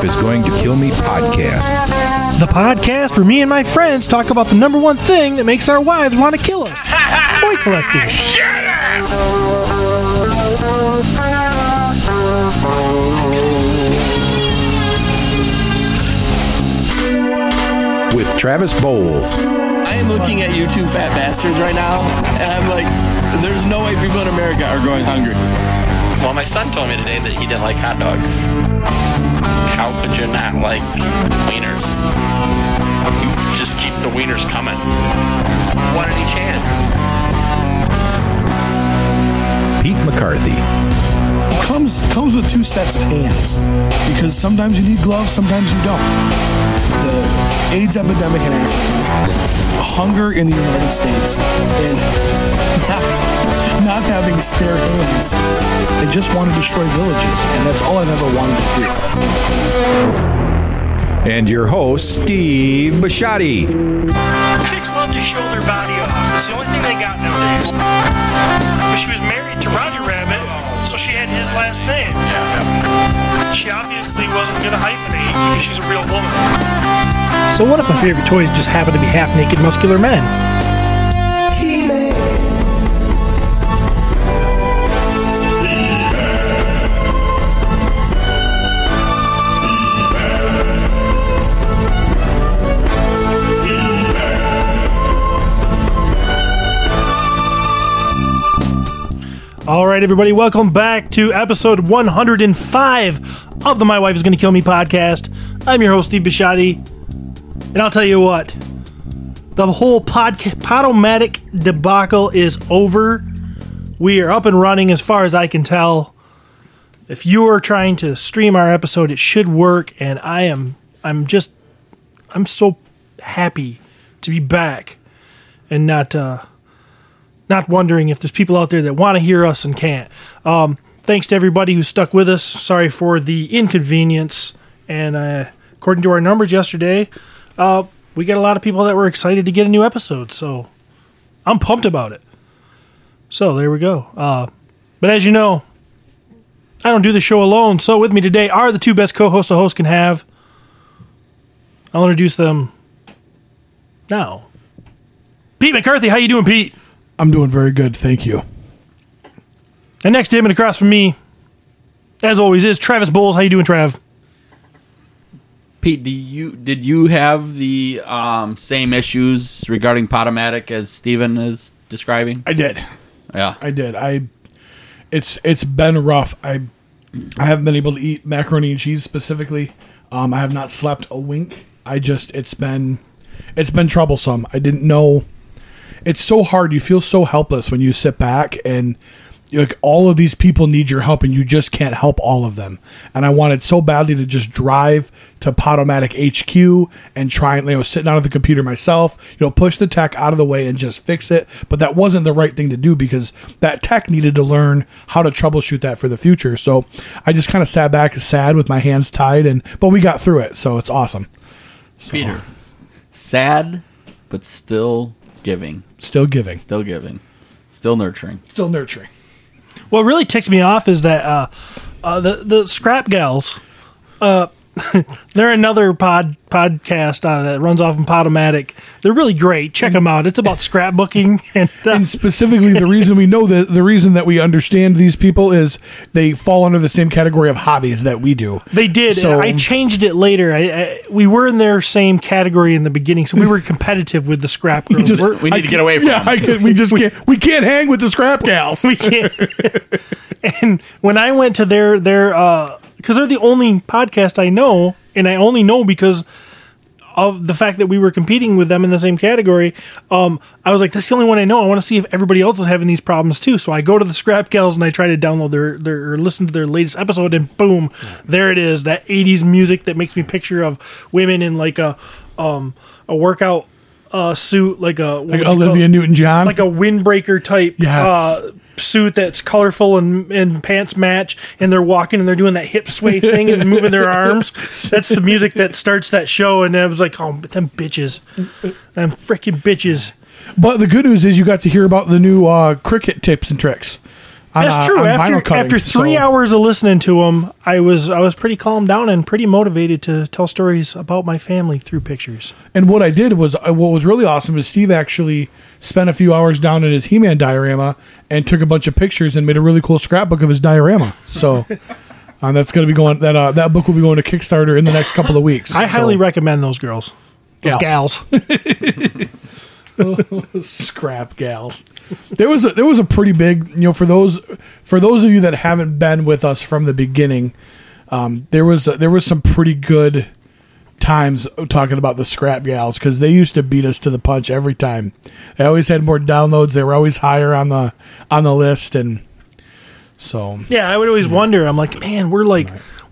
is Going to Kill Me podcast. The podcast where me and my friends talk about the number one thing that makes our wives want to kill us. Toy collecting. Shut up! With Travis Bowles. I am looking at you two fat bastards right now, and I'm like, there's no way people in America are going hungry. Well, my son told me today that he didn't like hot dogs. How could you not like wieners? You just keep the wieners coming. One in each hand. Pete McCarthy. Comes with two sets of hands, because sometimes you need gloves, sometimes you don't. The AIDS epidemic in Africa, hunger in the United States, and not having spare hands. They just want to destroy villages, and that's all I've ever wanted to do. And your host, Steve Bisciotti. Chicks love to show their body off. It's the only thing they got nowadays. But she was married to Roger Rabbit, so she had his last name. She obviously wasn't going to hyphenate because she's a real woman. So what if my favorite toys just happen to be half-naked muscular men? All right, everybody, welcome back to episode 105 of the My Wife is Going to Kill Me podcast. I'm your host, Steve Bisciotti, and I'll tell you what, the whole Podomatic debacle is over. We are up and running as far as I can tell. If you are trying to stream our episode, it should work, and I'm so happy to be back and not wondering if there's people out there that want to hear us and can't. Thanks to everybody who stuck with us. Sorry for the inconvenience. And according to our numbers yesterday, we got a lot of people that were excited to get a new episode. So I'm pumped about it. So there we go. But as you know, I don't do the show alone. So with me today are the two best co-hosts a host can have. I'll introduce them now. Pete McCarthy, how you doing, Pete? I'm doing very good, thank you. And next to him and across from me, as always, is Travis Bowles. How you doing, Trav? Pete, did you have the same issues regarding Podomatic as Steven is describing? I did. Yeah. I did. It's been rough. I haven't been able to eat macaroni and cheese specifically. I have not slept a wink. It's been troublesome. I didn't know. It's so hard. You feel so helpless when you sit back and like all of these people need your help and you just can't help all of them. And I wanted so badly to just drive to Podomatic HQ and try and sitting out of the computer myself, push the tech out of the way and just fix it. But that wasn't the right thing to do because that tech needed to learn how to troubleshoot that for the future. So I just kind of sat back sad with my hands tied, but we got through it. So it's awesome. So, Peter, sad, but still giving. Still giving. Still giving. Still nurturing. Still nurturing. What really ticks me off is that the Scrap Gals, they're another podcast that runs off in Podomatic. They're really great. Check them out. It's about scrapbooking. And specifically, the reason we know that, the reason that we understand these people is they fall under the same category of hobbies that we do. They did. So, I changed it later. We were in their same category in the beginning, so we were competitive with the Scrap Girls. We need to get away from them. We can't hang with the Scrap Gals. We can't. And when I went to their because they're the only podcast I know, and I only know because of the fact that we were competing with them in the same category. I was like, that's the only one I know. I want to see if everybody else is having these problems too. So I go to the Scrap Gals and I try to download their or listen to their latest episode, and boom, there it is. That 80s music that makes me picture of women in like a workout suit, like Olivia Newton-John, like a windbreaker type. Yes. Suit that's colorful and pants match, and they're walking and they're doing that hip sway thing and moving their arms. That's the music that starts that show, and I was like, oh, them bitches. Them freaking bitches. But the good news is you got to hear about the new cricket tips and tricks. That's true. After 3 hours of listening to them, I was pretty calmed down and pretty motivated to tell stories about my family through pictures. And what I did was, what was really awesome is Steve actually spent a few hours down in his He-Man diorama and took a bunch of pictures and made a really cool scrapbook of his diorama. So that's going to be going. That book will be going to Kickstarter in the next couple of weeks. I highly recommend those girls. Those gals. Scrap gals. There was a pretty big, for those of you that haven't been with us from the beginning, there was some pretty good times talking about the scrap gals, because they used to beat us to the punch every time. They always had more downloads. They were always higher on the list, and so yeah, I would always wonder. I'm like, man, we're like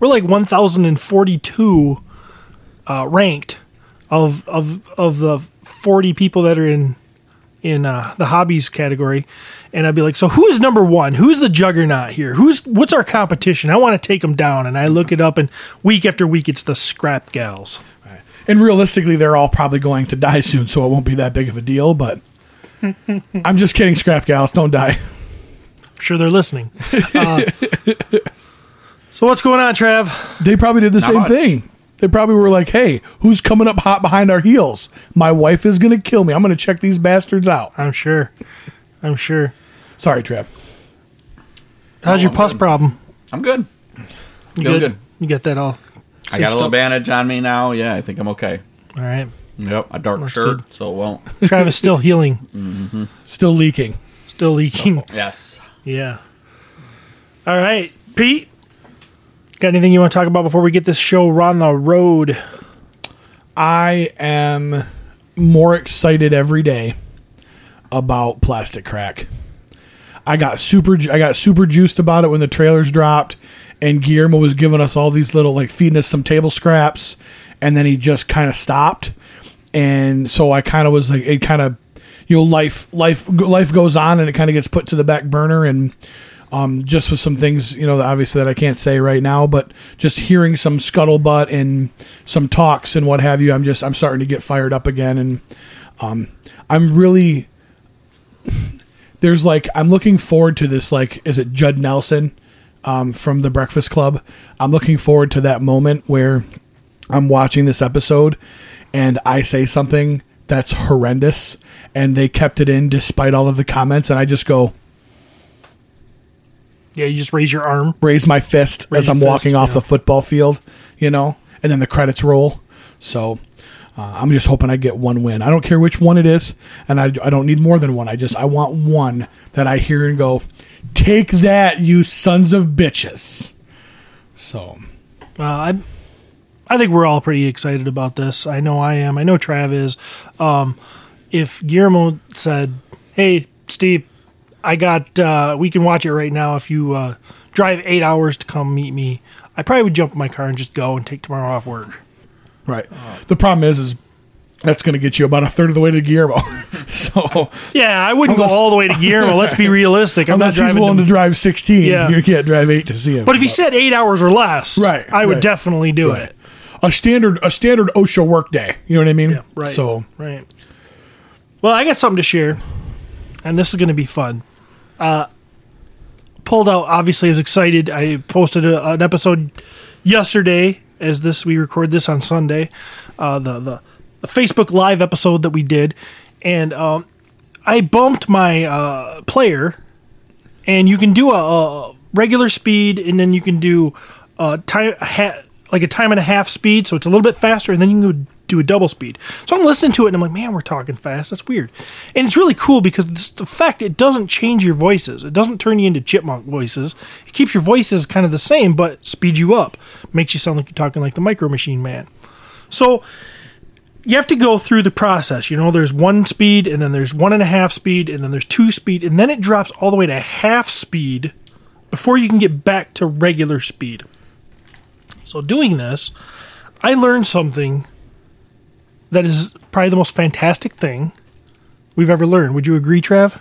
1042 ranked of the 40 people that are in the hobbies category, and I'd be like, so who is number one? Who's the juggernaut here? What's our competition? I want to take them down, and I look it up, and week after week, it's the scrap gals. Right. And realistically, they're all probably going to die soon, so it won't be that big of a deal. But I'm just kidding, scrap gals, don't die. I'm sure they're listening. So what's going on, Trav? They probably did the same thing. They probably were like, hey, who's coming up hot behind our heels? My wife is going to kill me. I'm going to check these bastards out. I'm sure. Sorry, Trev. How's your pus problem? I'm good. You good? You got that all I got a little bandage on me now. Yeah, I think I'm okay. All right. Yep, a dark shirt, so it won't. Travis still healing. Mm-hmm. Still leaking. Yes. Yeah. All right. Pete? Got anything you want to talk about before we get this show on the road? I am more excited every day about Plastic Crack. I got super juiced about it when the trailers dropped, and Guillermo was giving us all these little, feeding us some table scraps, and then he just kind of stopped. And so I kind of was like, it kind of, life goes on, and it kind of gets put to the back burner, and just with some things, obviously that I can't say right now, but just hearing some scuttlebutt and some talks and what have you, I'm starting to get fired up again. And I'm really, I'm looking forward to this, is it Judd Nelson from The Breakfast Club? I'm looking forward to that moment where I'm watching this episode and I say something that's horrendous and they kept it in despite all of the comments, and I just go, yeah, you just raise your arm. Raise my fist as I'm walking off the football field, and then the credits roll. So I'm just hoping I get one win. I don't care which one it is, and I don't need more than one. I want one that I hear and go, take that, you sons of bitches. So I think we're all pretty excited about this. I know I am. I know Trav is. If Guillermo said, hey, Steve, I got, we can watch it right now if you drive 8 hours to come meet me, I probably would jump in my car and just go and take tomorrow off work. Right. The problem is that's going to get you about a third of the way to Guillermo. So yeah, I wouldn't go all the way to Guillermo. Let's be realistic. Unless he's willing to drive 16. Yeah. You can't drive 8 to see him. But if he said 8 hours or less, right, I would definitely do it. A standard OSHA work day. You know what I mean? Yeah, right. So right. Well, I got something to share, and this is going to be fun. Pulled out, obviously, is excited. I posted an episode yesterday, we record this on Sunday, the Facebook Live episode that we did, and I bumped my player, and you can do a regular speed, and then you can do a time and a half speed, so it's a little bit faster, and then you can do a double speed. So I'm listening to it and I'm like, man, we're talking fast. That's weird. And it's really cool because it's the fact it doesn't change your voices. It doesn't turn you into chipmunk voices. It keeps your voices kind of the same, but speeds you up. Makes you sound like you're talking like the Micro Machine Man. So you have to go through the process. There's 1 speed, and then there's 1.5 speed, and then there's 2 speed, and then it drops all the way to half speed before you can get back to regular speed. So doing this, I learned something that is probably the most fantastic thing we've ever learned. Would you agree, Trav?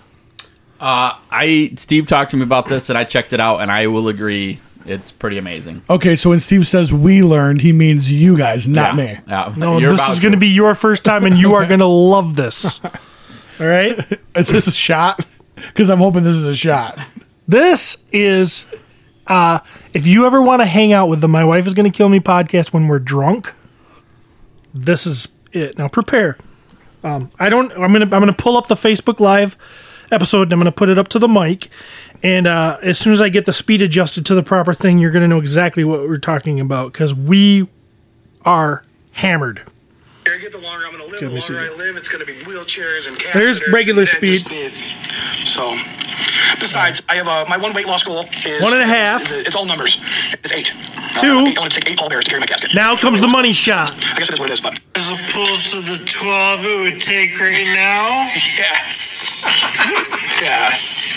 Steve talked to me about this, and I checked it out, and I will agree. It's pretty amazing. Okay, so when Steve says we learned, he means you guys, not me. Yeah. No, this is going to be your first time, and you are going to love this. All right? Is this a shot? Because I'm hoping this is a shot. This is, if you ever want to hang out with the My Wife Is Going to Kill Me podcast when we're drunk, this is it. Now prepare. I'm gonna pull up the Facebook Live episode and I'm gonna put it up to the mic. And as soon as I get the speed adjusted to the proper thing, you're gonna know exactly what we're talking about because we are hammered. The longer I'm going to live, the longer I live, it's going to be wheelchairs and catheters. There's regular speed. So, besides, I have my one weight loss goal is 1.5. It's all numbers. It's 8. 2. I want to take 8 pallbearers to carry my casket. Now comes the money shot. I guess it is what it is, but As opposed to the 12 it would take right now? yes, yes.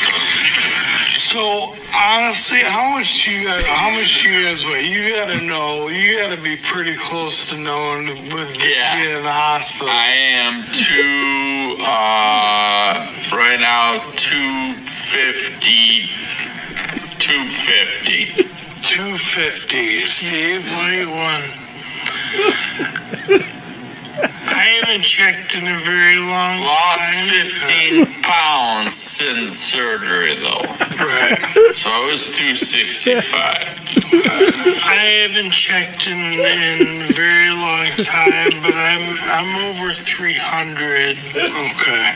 So honestly, how much you guys weigh? You gotta know. You gotta be pretty close to knowing with being in the hospital. I am right now 250. 250. Steve, wait one. I haven't checked in a very long Lost time. 15 pounds since surgery, though. Right. So I was 265. I haven't checked in a very long time, but I'm over 300. Okay.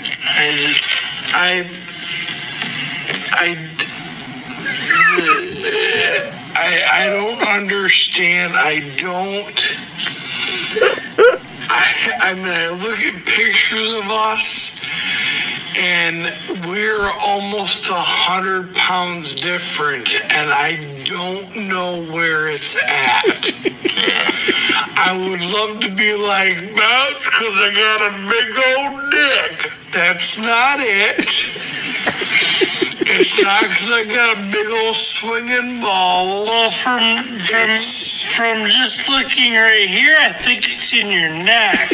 I don't understand. I mean, I look at pictures of us, and we're almost 100 pounds different, and I don't know where it's at. I would love to be like, that's because I got a big old dick. That's not it. It's not because I got a big old swinging ball. Well, from just looking right here, I think it's in your neck.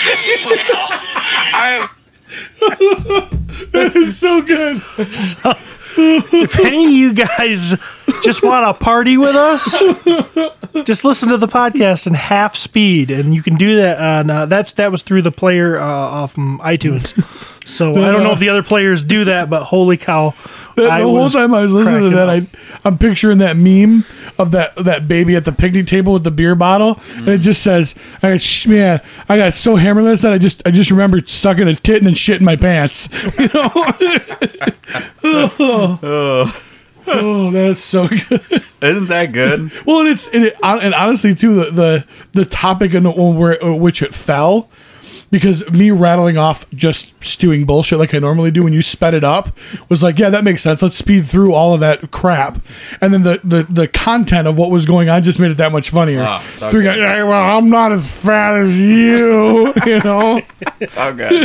That is so good. If any of you guys just want to party with us, just listen to the podcast in half speed, and you can do that on that was through the player off iTunes. So I don't know if the other players do that, but holy cow! The whole time I was listening to that, I'm picturing that meme of that baby at the picnic table with the beer bottle, and it just says, I got so hammered last night, I just remember sucking a tit and then shitting my pants. You know? Oh, that's so good. Isn't that good? Well, and honestly too, the topic and which it fell. Because me rattling off just stewing bullshit like I normally do when you sped it up was like, yeah, that makes sense. Let's speed through all of that crap. And then the content of what was going on just made it that much funnier. Oh, so Three guys, hey, well, I'm not as fat as you, you know? So good.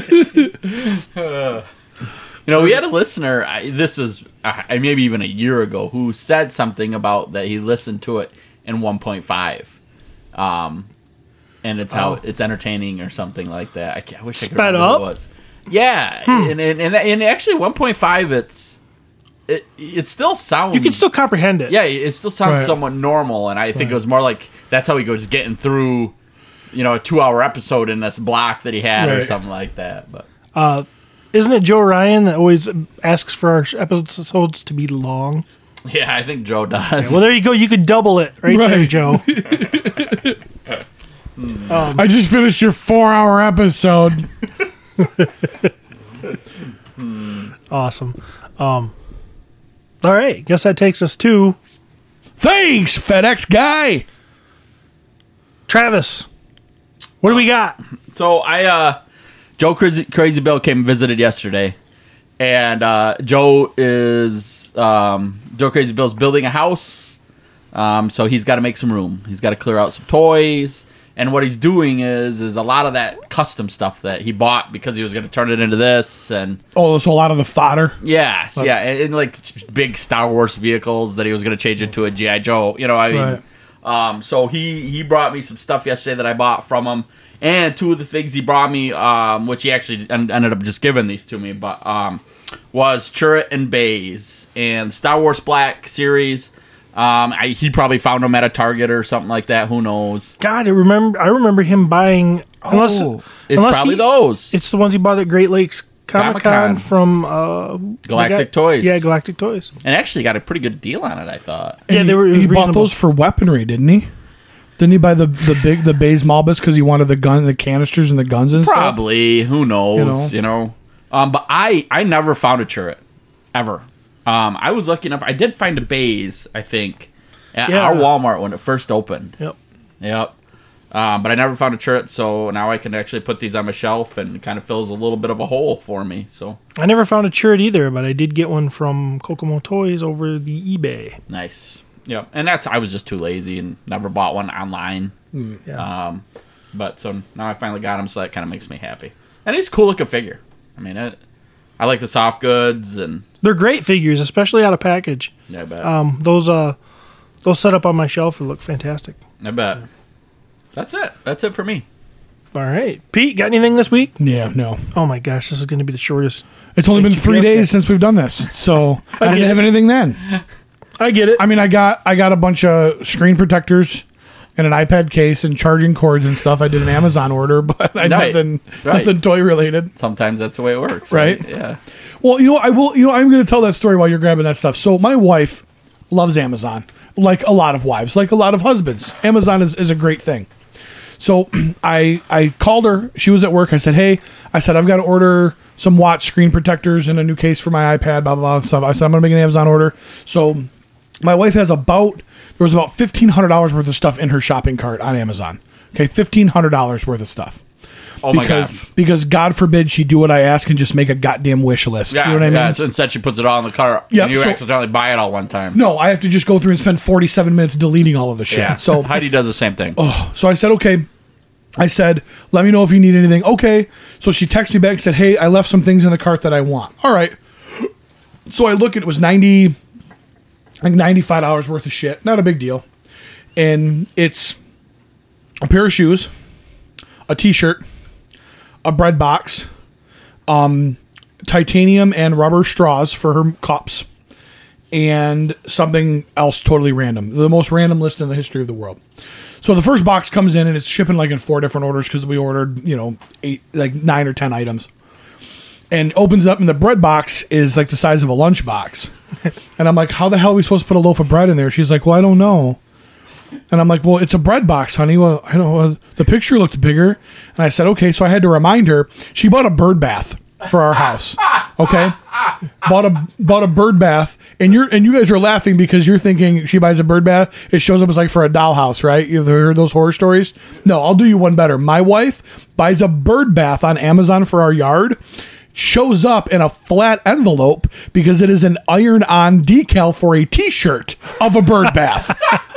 We had a listener, this was maybe even a year ago, who said something about that he listened to it in 1.5. And it's how it's entertaining or something like that. I wish I could Sped remember up? what it was. Yeah, and actually 1.5 it still sounds. You can still comprehend it. Yeah, it still sounds Right. somewhat normal, and I think it was more like that's how he goes getting through, a 2-hour episode in this block that he had or Right. something like that. But Isn't it Joe Ryan that always asks for our episodes to be long? yeah, I think Joe does. Well, there you go. You could double it right there, Right. Joe. I just finished your 4-hour episode. Awesome. All right. Guess that takes us to Thanks, FedEx guy. Travis. What do we got? So Joe Crazy Bill came and visited yesterday, and Joe Crazy Bill's building a house, so he's got to make some room. He's got to clear out some toys, and what he's doing is a lot of that custom stuff that he bought because he was going to turn it into this, and Oh, so a lot of the fodder. yes, yeah, and like big Star Wars vehicles that he was going to change into a G.I. Joe. So he brought me some stuff yesterday that I bought from him. And two of the things he brought me, which he actually ended up just giving these to me, but was Chirrut and Baze and Star Wars Black series. He probably found them at a Target or something like that. Who knows? God, I remember him buying. Unless It's probably those. It's the ones he bought at Great Lakes Comic-Con from Galactic Toys. Yeah, Galactic Toys. And actually got a pretty good deal on it, I thought. Yeah, And they were. It was he bought reasonable. those for weaponry, didn't he? Didn't he buy the Baze Malbus because he wanted the canisters and the guns and stuff? Probably. Who knows? You know. But I never found a turret. Ever. I was lucky enough. I did find a Baze, I think, at our Walmart when it first opened. Yep. But I never found a turret, so now I can actually put these on my shelf, and it kind of fills a little bit of a hole for me. So I never found a turret either, but I did get one from Kokomo Toys over the eBay. nice. Yep. And I was just too lazy and never bought one online. Yeah. But so now I finally got him, so that kind of makes me happy. And he's a cool looking figure. I mean, I like the soft goods, and They're great figures, especially out of package. yeah, I bet. Those set up on my shelf would look fantastic. I bet. That's it. That's it for me. All right, Pete, got anything this week? Yeah, no. Oh my gosh, this is going to be the shortest. It's only been HPS 3 days guy. since we've done this, so I didn't get have it. anything then. I get it. I mean, I got a bunch of screen protectors and an iPad case and charging cords and stuff. I did an Amazon order, but nothing toy related. Sometimes that's the way it works. Right? Yeah. Well, I'm going to tell that story while you're grabbing that stuff. So my wife loves Amazon, like a lot of wives, like a lot of husbands. Amazon is a great thing. So I called her. She was at work. I said, hey, I've got to order some Watch screen protectors and a new case for my iPad, blah, blah, blah, stuff. I said, I'm going to make an Amazon order. So my wife has there was about $1,500 worth of stuff in her shopping cart on Amazon. Okay, $1,500 worth of stuff. Oh my gosh. Because God forbid she do what I ask and just make a goddamn wish list. Yeah, you know what I mean? yeah. So instead, she puts it all in the cart. Yeah, And you so- accidentally buy it all one time. No, I have to just go through and spend 47 minutes deleting all of the shit. Yeah. So Heidi does the same thing. So I said, okay. I said, let me know if you need anything. Okay. So she texted me back and said, hey, I left some things in the cart that I want. All right. So I look, it was $95 worth of shit. Not a big deal. And it's a pair of shoes, a t-shirt, a bread box, titanium and rubber straws for her cups, and something else totally random. The most random list in the history of the world. So the first box comes in and it's shipping like in 4 different orders because we ordered, 9 or 10 items. And opens it up and the bread box is like the size of a lunch box. And I'm like, how the hell are we supposed to put a loaf of bread in there? She's like, well, I don't know. And I'm like, well, it's a bread box, honey. Well, I don't know. The picture looked bigger. And I said, okay. So I had to remind her. She bought a bird bath for our house. Okay. Bought a bird bath. And you guys are laughing because you're thinking she buys a bird bath. It shows up as like for a dollhouse, right? You've heard those horror stories? No, I'll do you one better. My wife buys a bird bath on Amazon for our yard. Shows up in a flat envelope because it is an iron-on decal for a t-shirt of a bird bath.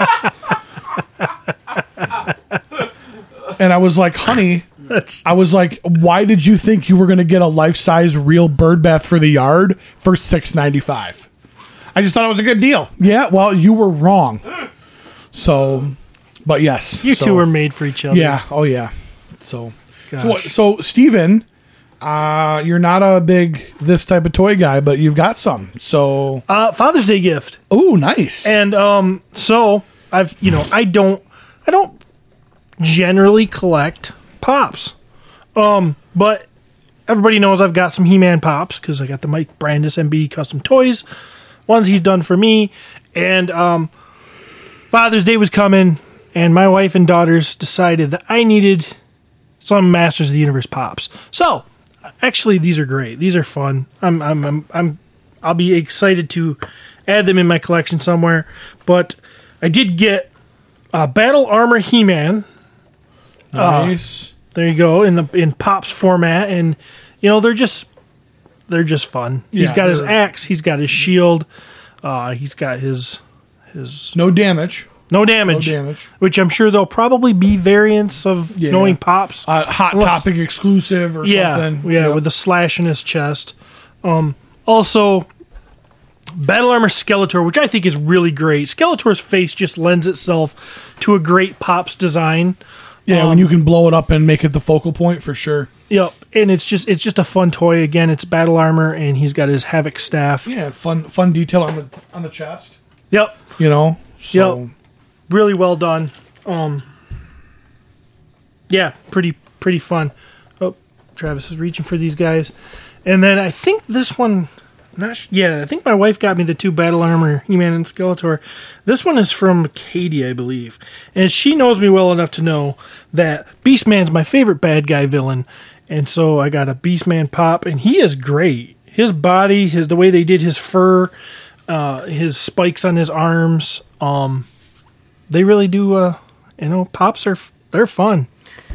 And I was like, honey, I was like, why did you think you were going to get a life-size real bird bath for the yard for $6.95? I just thought it was a good deal. Yeah, well, you were wrong. So, but yes. You two were made for each other. Yeah, oh yeah. So Gosh. Steven, you're not a big this type of toy guy, but you've got some. So, Father's Day gift. oh, nice. And so I don't generally collect pops. But everybody knows I've got some He-Man pops because I got the Mike Brandis MB custom toys ones he's done for me. And Father's Day was coming, and my wife and daughters decided that I needed some Masters of the Universe pops. So actually, these are great. These are fun. I'll be excited to add them in my collection somewhere. But I did get Battle Armor He-Man. Nice. There you go, in Pops format, and they're just fun. He's Yeah, got his they're- axe, he's got his shield, he's got his no damage. no damage, which I'm sure there'll probably be variants of Yeah. knowing Pops. Hot Unless- Topic exclusive or something. Yeah, with the slash in his chest. Also, Battle Armor Skeletor, which I think is really great. Skeletor's face just lends itself to a great Pops design. Yeah, when you can blow it up and make it the focal point for sure. Yep, and it's just a fun toy. Again, it's Battle Armor, and he's got his Havoc staff. Yeah, fun detail on the chest. Yep, So, Yep. Really well done. Yeah, pretty fun. Oh, Travis is reaching for these guys. And then I think this one, I think my wife got me the 2 Battle Armor, He-Man and Skeletor. This one is from Katie, I believe. And she knows me well enough to know that Beastman's my favorite bad guy villain. And so I got a Beastman pop, and he is great. His body, the way they did his fur, his spikes on his arms, they really do, pops they're fun.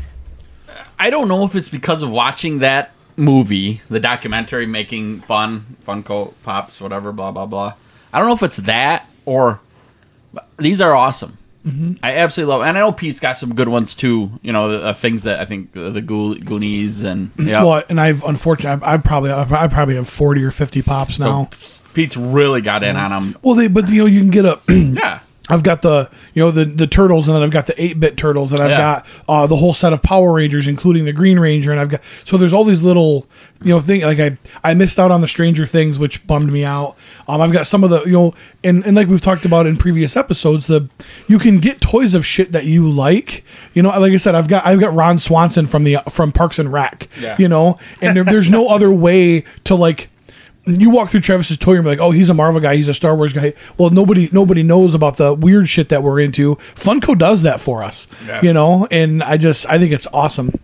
I don't know if it's because of watching that movie, the documentary making Funko Pops, whatever, blah, blah, blah. I don't know if it's that or these are awesome. Mm-hmm. I absolutely love it. And I know Pete's got some good ones too, the things that I think the Goonies and yeah. Well, and I've unfortunately I probably have 40 or 50 Pops now. So Pete's really got in on them. Well, you can get a yeah. I've got the turtles, and then I've got the 8-bit turtles, and I've got the whole set of Power Rangers, including the Green Ranger, and I've got there's all these little things. Like I missed out on the Stranger Things, which bummed me out. I've got some of the and like we've talked about in previous episodes, you can get toys of shit that you like. Like I said, I've got Ron Swanson from Parks and Rec. Yeah. And there's no other way to like. You walk through Travis's toy room and be like, oh, he's a Marvel guy, he's a Star Wars guy. Well, nobody knows about the weird shit that we're into. Funko does that for us, and I think it's awesome.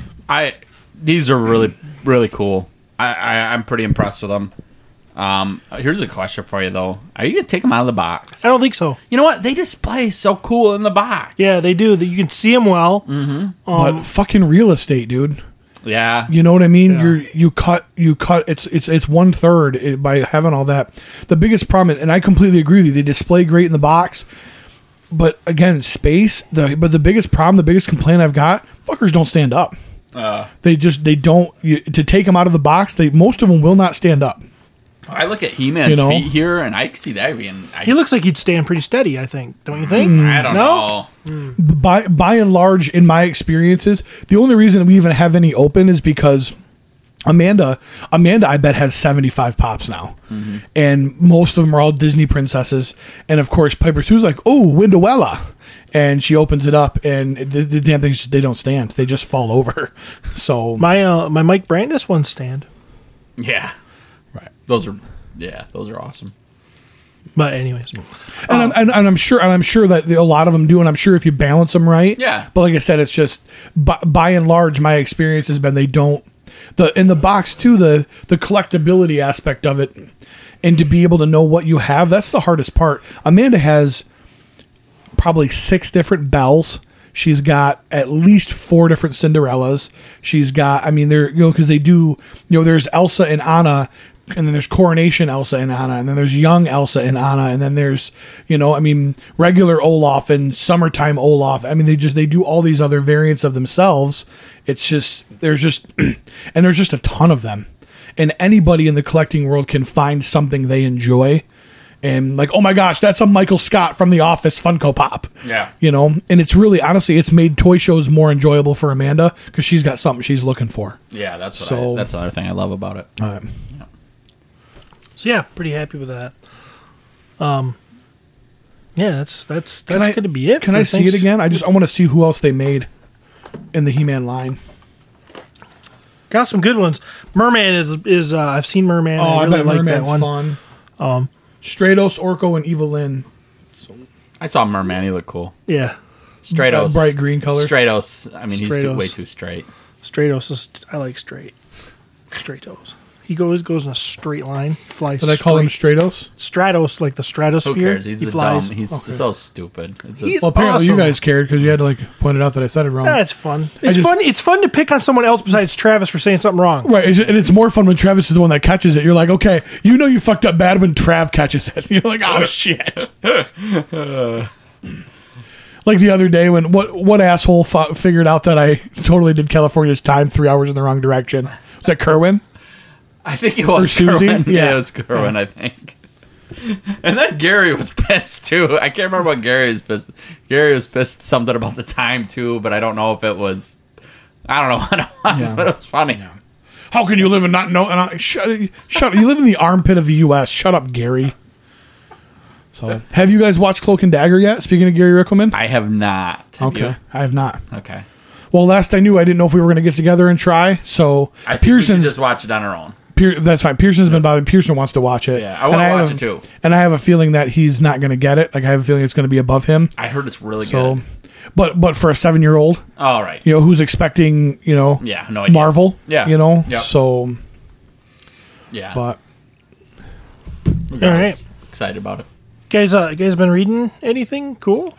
These are really, really cool. I'm pretty impressed with them. Here's a question for you, though. Are you going to take them out of the box? I don't think so. You know what? They display so cool in the box. Yeah, they do. You can see them well. Mm-hmm. But fucking real estate, dude. Yeah, you know what I mean. Yeah. You cut. It's 1/3 by having all that. The biggest problem, and I completely agree with you, they display great in the box, but again, space. But the biggest problem, the biggest complaint I've got, fuckers don't stand up. They don't. To take them out of the box, most of them will not stand up. I look at He-Man's feet here, and I can see that being. He looks like he'd stand pretty steady, I think. Don't you think? I don't know. By and large, in my experiences, the only reason we even have any open is because Amanda, I bet, has 75 Pops now. Mm-hmm. And most of them are all Disney princesses. And, of course, Piper Sue's like, oh, Windoella. And she opens it up, and the damn things, they don't stand. They just fall over. So my Mike Brandis ones stand. Yeah. Right. Those are awesome. But anyways, and I'm sure that a lot of them do, and I'm sure if you balance them right. Yeah. But like I said, it's just by and large, my experience has been they don't. In the box too, the collectability aspect of it, and to be able to know what you have, that's the hardest part. Amanda has probably 6 different Bells. She's got at least 4 different Cinderellas. She's got, because they do, there's Elsa and Anna, and then there's Coronation Elsa and Anna, and then there's Young Elsa and Anna, and then there's, regular Olaf and Summertime Olaf. They do all these other variants of themselves. It's just, there's just a ton of them. And anybody in the collecting world can find something they enjoy. And like, oh my gosh, that's a Michael Scott from The Office Funko Pop. Yeah. And it's really, honestly, it's made toy shows more enjoyable for Amanda because she's got something she's looking for. Yeah, that's another thing I love about it. Yeah. So yeah, pretty happy with that. Yeah, that's going to be it. Can I see it again? I want to see who else they made in the He-Man line. Got some good ones. Merman is I've seen Merman. Oh, I really like that one. Fun. Stratos, Orko, and Evelyn. I saw Merman. He looked cool. Yeah. Stratos. Bright green color. Stratos. He's way too straight. Stratos I like straight. Stratos. He goes in a straight line. Flies. Did I call him Stratos? Stratos, like the stratosphere. Who cares? He flies. Dumb. He's so stupid. Apparently awesome. You guys cared because you had to point it out that I said it wrong. Yeah, it's fun. It's fun to pick on someone else besides Travis for saying something wrong. Right, and it's more fun when Travis is the one that catches it. You're like, okay, you fucked up bad when Trav catches it. You're like, oh shit. Like the other day when what asshole figured out that I totally did California's Time 3 hours in the wrong direction? Was that Kerwin? I think it was Susie. Yeah, it was Kerwin, I think. And then Gary was pissed too. I can't remember what Gary was pissed. Gary was pissed something about the time too, but I don't know if it was. I don't know what it was, but it was funny. Yeah. How can you live and not know? And shut up! You live in the armpit of the U.S. Shut up, Gary. So, have you guys watched Cloak and Dagger yet? Speaking of Gary Rickelman, I have not. I have not. Okay. Well, last I knew, I didn't know if we were going to get together and try. So I think we should just watch it on our own. That's fine. Pearson's been bothering. Pearson wants to watch it. Yeah, I want to watch it too. And I have a feeling that he's not going to get it. Like I have a feeling it's going to be above him. I heard it's really good. But for a 7-year-old, all right, who's expecting, no idea. Marvel, Yep. So yeah, but all right, excited about it. Guys been reading anything cool?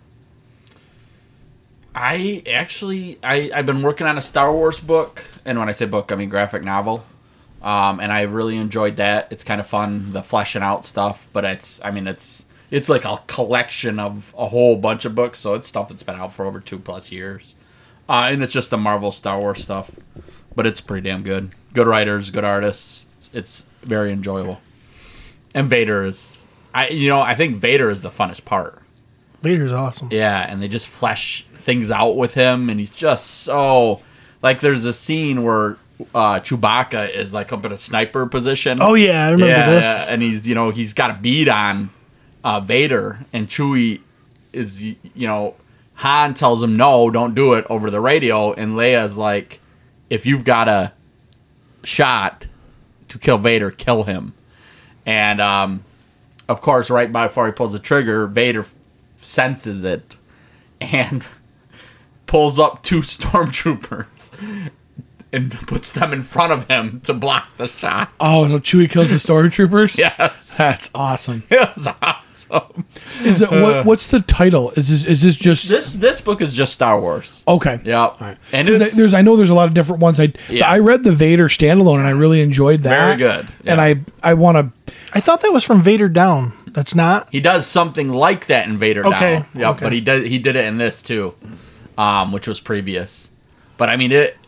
I've been working on a Star Wars book, and when I say book, I mean graphic novel. And I really enjoyed that. It's kind of fun, the fleshing out stuff, but it's like a collection of a whole bunch of books, so it's stuff that's been out for over 2+ years. And it's just the Marvel Star Wars stuff, but it's pretty damn good. Good writers, good artists. It's very enjoyable. And Vader is, I think Vader is the funnest part. Vader's awesome. Yeah, and they just flesh things out with him, and he's just so, like, there's a scene where Chewbacca is like up in a sniper position. Oh yeah, I remember this. Yeah, and he's got a bead on Vader, and Chewie is, Han tells him no, don't do it over the radio, and Leia's like, if you've got a shot to kill Vader, kill him. And of course, right before he pulls the trigger, Vader senses it and pulls up 2 stormtroopers and puts them in front of him to block the shot. Oh, so Chewie kills the stormtroopers? Yes. That's awesome. It was awesome. Is it what's the title? Is this just this book is just Star Wars. Okay. Yeah. Right. And I know there's a lot of different ones. I read the Vader standalone and I really enjoyed that. Very good. Yeah. And I want to. I thought that was from Vader Down. That's not. He does something like that in Vader Okay. Down. Yep, Okay. but he did it in this too, which was previous. But I mean it.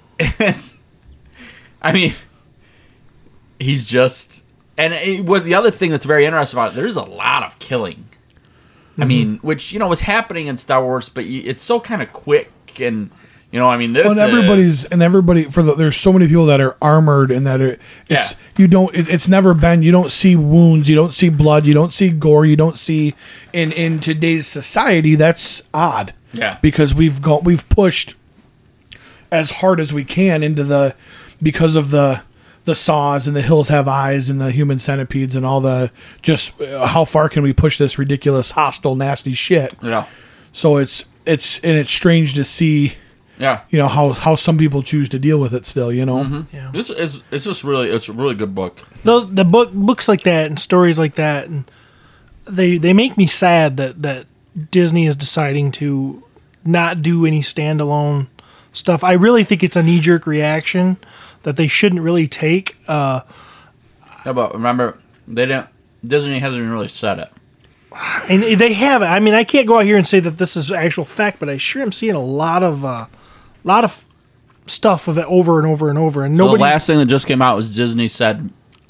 He's just, and the other thing that's very interesting about it, there's a lot of killing. I mean, which was happening in Star Wars, but it's so kind of quick, and this. There's so many people that are armored and that it's never been. You don't see wounds, you don't see blood, you don't see gore, you don't see in today's society. That's odd. Yeah, because we've pushed as hard as we can because of the saws and the hills have eyes and the human centipedes and all the how far can we push this ridiculous, hostile, nasty shit? Yeah. So it's strange to see. Yeah. How some people choose to deal with it still. Mm-hmm. Yeah. It's a really good book. The books like that and stories like that, and they make me sad that Disney is deciding to not do any standalone stuff. I really think it's a knee-jerk reaction that they shouldn't really take. Yeah, but remember, Disney hasn't even really said it. And they haven't. I mean, I can't go out here and say that this is actual fact, but I sure am seeing a lot of stuff of it over and over and over. And nobody. The last thing that just came out was Disney said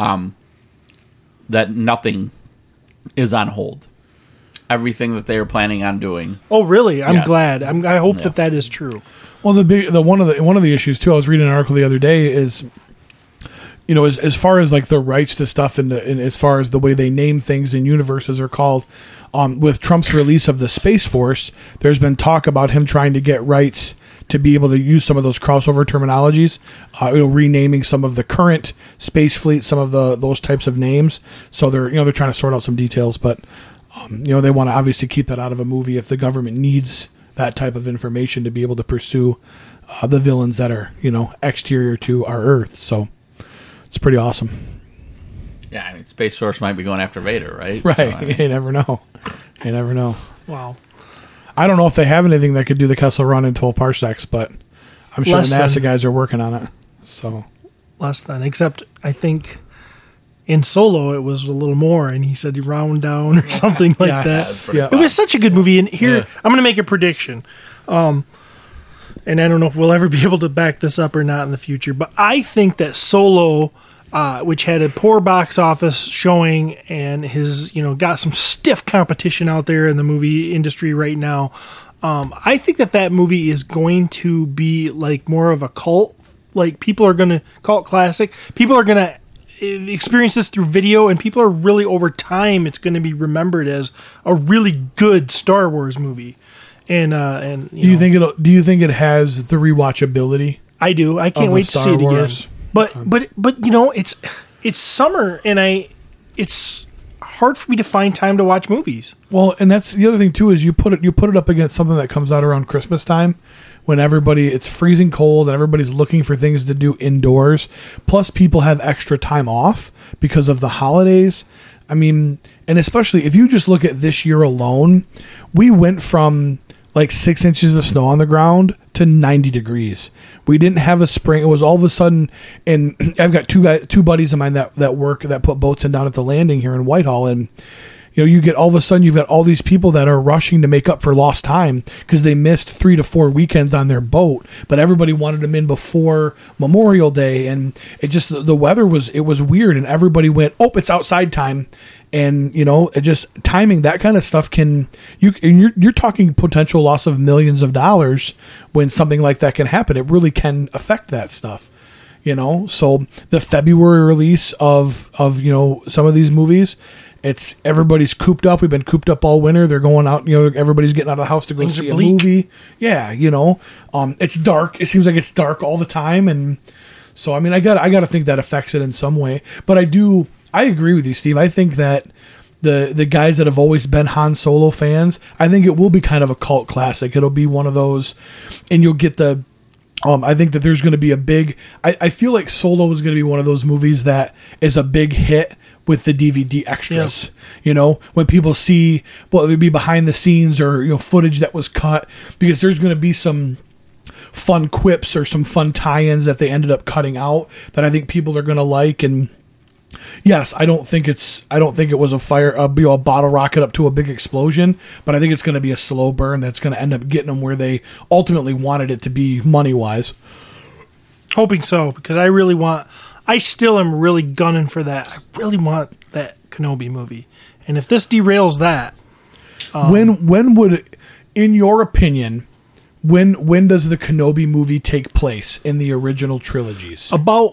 that nothing is on hold. Everything that they are planning on doing. Oh, really? I'm Yes. glad. I hope that is true. Well, one of the issues too. I was reading an article the other day is, as far as like the rights to stuff and as far as the way they name things in universes are called, with Trump's release of the Space Force, there's been talk about him trying to get rights to be able to use some of those crossover terminologies, renaming some of the current space fleet, some of those types of names. So they're trying to sort out some details, but they want to obviously keep that out of a movie if the government needs that type of information to be able to pursue the villains that are exterior to our Earth. So it's pretty awesome. Yeah, I mean, Space Force might be going after Vader, right? Right. So, I mean, You never know. Wow. I don't know if they have anything that could do the Kessel Run in 12 parsecs, but I'm sure Less the NASA than- guys are working on it. So Less than, except I think in Solo it was a little more, and he said round down or something like Yes. that. Yeah. It was such a good movie, and here I'm going to make a prediction. And I don't know if we'll ever be able to back this up or not in the future, but I think that Solo, which had a poor box office showing and his, got some stiff competition out there in the movie industry right now. I think that movie is going to be like more of a cult. Like people are going to cult classic. People are going to experience this through video, and people are really over time. It's going to be remembered as a really good Star Wars movie. and Do you think it has the rewatchability? I do. I can't of a wait to Star see it again. Wars? But you know, it's summer, and it's hard for me to find time to watch movies. Well, and that's the other thing too, is you put it up against something that comes out around Christmas time, when it's freezing cold and everybody's looking for things to do indoors. Plus, people have extra time off because of the holidays. I mean, and especially if you just look at this year alone, we went from like 6 inches of snow on the ground to 90 degrees. We didn't have a spring. It was all of a sudden, and I've got two buddies of mine that work, that put boats in down at the landing here in Whitehall, and you get all of a sudden, you've got all these people that are rushing to make up for lost time because they missed 3 to 4 weekends on their boat, but everybody wanted them in before Memorial Day, and it just, the weather was weird, and everybody went, oh, it's outside time. And it just timing, that kind of stuff you're talking potential loss of millions of dollars when something like that can happen. It really can affect that stuff, So the February release of some of these movies, it's everybody's cooped up. We've been cooped up all winter. They're going out. Everybody's getting out of the house to go see a movie. Yeah, it's dark. It seems like it's dark all the time, and so I mean, I got to think that affects it in some way. But I agree with you, Steve. I think that the guys that have always been Han Solo fans, I think it will be kind of a cult classic. It'll be one of those, and you'll get the. I think that there's going to be a big. I feel like Solo is going to be one of those movies that is a big hit with the DVD extras. Yeah. When people see, well, it'd be behind the scenes or footage that was cut, because there's going to be some fun quips or some fun tie-ins that they ended up cutting out that I think people are going to like. And yes, I don't think it was a bottle rocket up to a big explosion, but I think it's going to be a slow burn that's going to end up getting them where they ultimately wanted it to be money-wise. Hoping so, because I still am really gunning for that. I really want that Kenobi movie. And if this derails that... when would, in your opinion, when does the Kenobi movie take place in the original trilogies?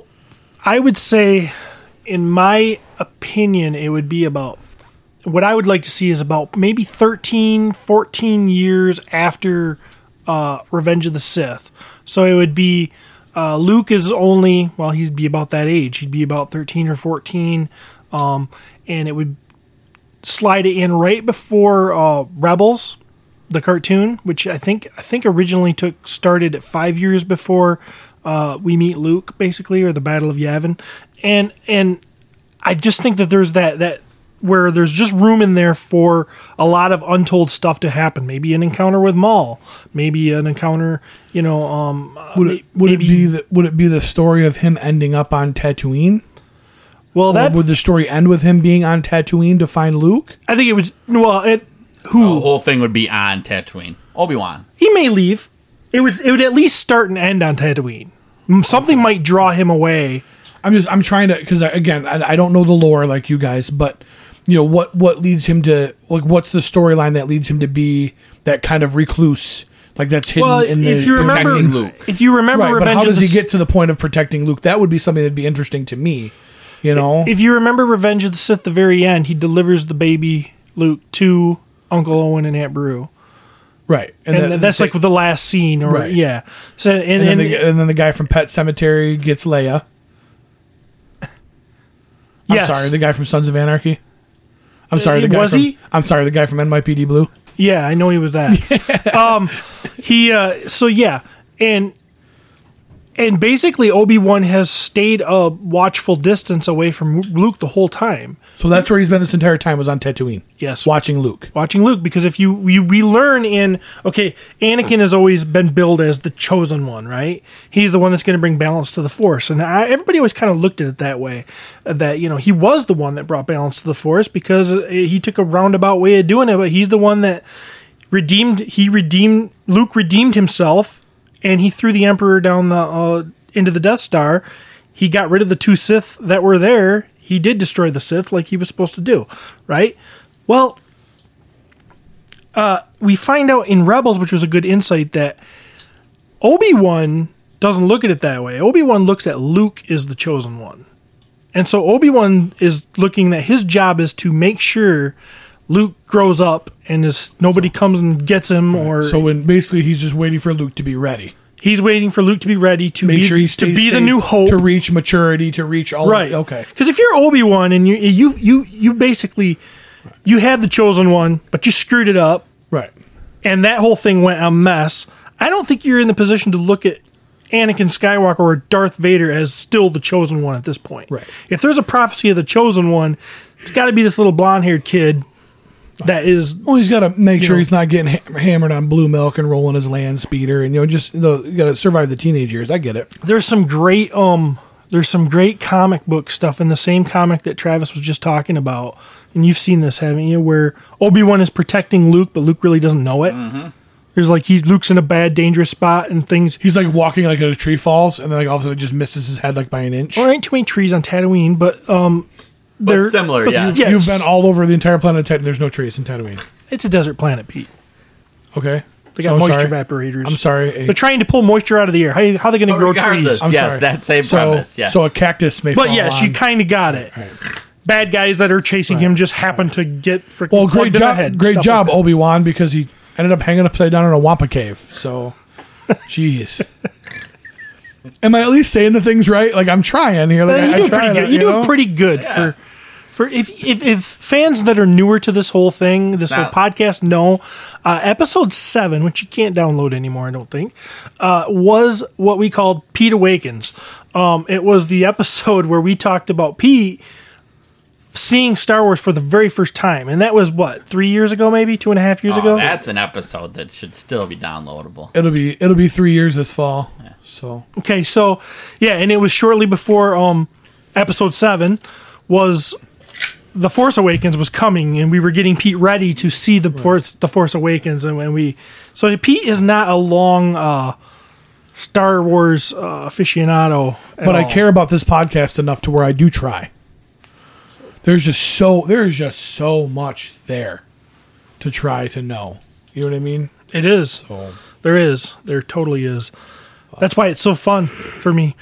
I would say... In my opinion, it would be about, what I would like to see is about maybe 13, 14 years after Revenge of the Sith. So it would be, Luke is only, well, he'd be about that age. He'd be about 13 or 14. And it would slide it in right before Rebels, the cartoon, which I think originally started at 5 years before we meet Luke, basically, or the Battle of Yavin. And I just think that there's that where there's just room in there for a lot of untold stuff to happen. Maybe an encounter with Maul. Maybe an encounter, would it be the story of him ending up on Tatooine? Well, would the story end with him being on Tatooine to find Luke? I think it was. Well, the whole thing would be on Tatooine. Obi-Wan. He may leave. It would at least start and end on Tatooine. Something might draw him away. I'm trying to, because again, I don't know the lore like you guys, but what leads him to, like, what's the storyline that leads him to be that kind of recluse, like that's hidden in the protecting Luke. If you remember, right, but how does he get to the point of protecting Luke? That would be something that'd be interesting to me. If you remember Revenge of the Sith, the very end, he delivers the baby Luke to Uncle Owen and Aunt Beru. Right, and that's like the last scene, or right. Yeah. So and then the guy from Pet Sematary gets Leia. I'm sorry, the guy from Sons of Anarchy. I'm sorry, the guy from NYPD Blue. Yeah, I know he was that. And basically Obi-Wan has stayed a watchful distance away from Luke the whole time. So that's where he's been this entire time, was on Tatooine. Yes. Watching Luke, because if we learn Anakin has always been billed as the chosen one, right? He's the one that's going to bring balance to the Force. And everybody always kind of looked at it that way, that, he was the one that brought balance to the Force because he took a roundabout way of doing it, but he's the one that Luke redeemed himself, and he threw the Emperor down into the Death Star. He got rid of the 2 Sith that were there. He did destroy the Sith like he was supposed to do, right? Well, we find out in Rebels, which was a good insight, that Obi-Wan doesn't look at it that way. Obi-Wan looks at Luke as the chosen one. And so Obi-Wan is looking that his job is to make sure Luke grows up and nobody comes and gets him, or So when basically he's just waiting for Luke to be ready. he's waiting for Luke to be ready to Make be, sure he to stays be the safe, new Hope, to reach maturity, to reach all. right? Okay. Because if you're Obi-Wan and you basically you had the chosen one, but you screwed it up, Right. and that whole thing went a mess. I don't think you're in the position to look at Anakin Skywalker or Darth Vader as still the chosen one at this point. Right. If there's a prophecy of the chosen one, it's got to be this little blonde-haired kid that is. Well, he's got to make sure know. he's not getting hammered on blue milk and rolling his land speeder, and you got to survive the teenage years. I get it. There's some great comic book stuff in the same comic that Travis was just talking about, and you've seen this, haven't you? Where Obi-Wan is protecting Luke, but Luke really doesn't know it. Mm-hmm. There's Luke's in a bad, dangerous spot, and things. He's like walking like a tree falls, and then like all of a sudden it just misses his head like by an inch. Well, there ain't too many trees on Tatooine, but they're similar, yeah. You've been all over the entire planet. There's no trees in Tatooine. It's a desert planet, Pete. Okay. They got moisture evaporators. I'm sorry. They're trying to pull moisture out of the air. How are they going to grow Regardless, trees? I'm yes, sorry. that same premise. Yes. So a cactus may. But fall yes, on. you kind of got it. Right. Bad guys that are chasing him just happen to get freaking Well, plugged great in the job, head. great stuff job, like that. Obi-Wan, because he ended up hanging upside down in a Wampa cave. So, jeez. Am I at least saying the things right? Like I'm trying here. Like You're I doing try pretty to, good. You're doing pretty good for if fans that are newer to this whole thing, this whole Now- podcast know, episode 7, which you can't download anymore, I don't think, was what we called Pete Awakens. It was the episode where we talked about Pete seeing Star Wars for the very first time, and that was what, 3 years ago, maybe 2.5 years ago. That's an episode that should still be downloadable. It'll be 3 years this fall. So Okay, so yeah, and it was shortly before episode 7 was The Force Awakens was coming, and we were getting Pete ready to see the Force Awakens, and when so Pete is not a long Star Wars aficionado, but I care about this podcast enough to where I do try. There's just so much there to try to know. You know what I mean? It is. There totally is. That's why it's so fun for me.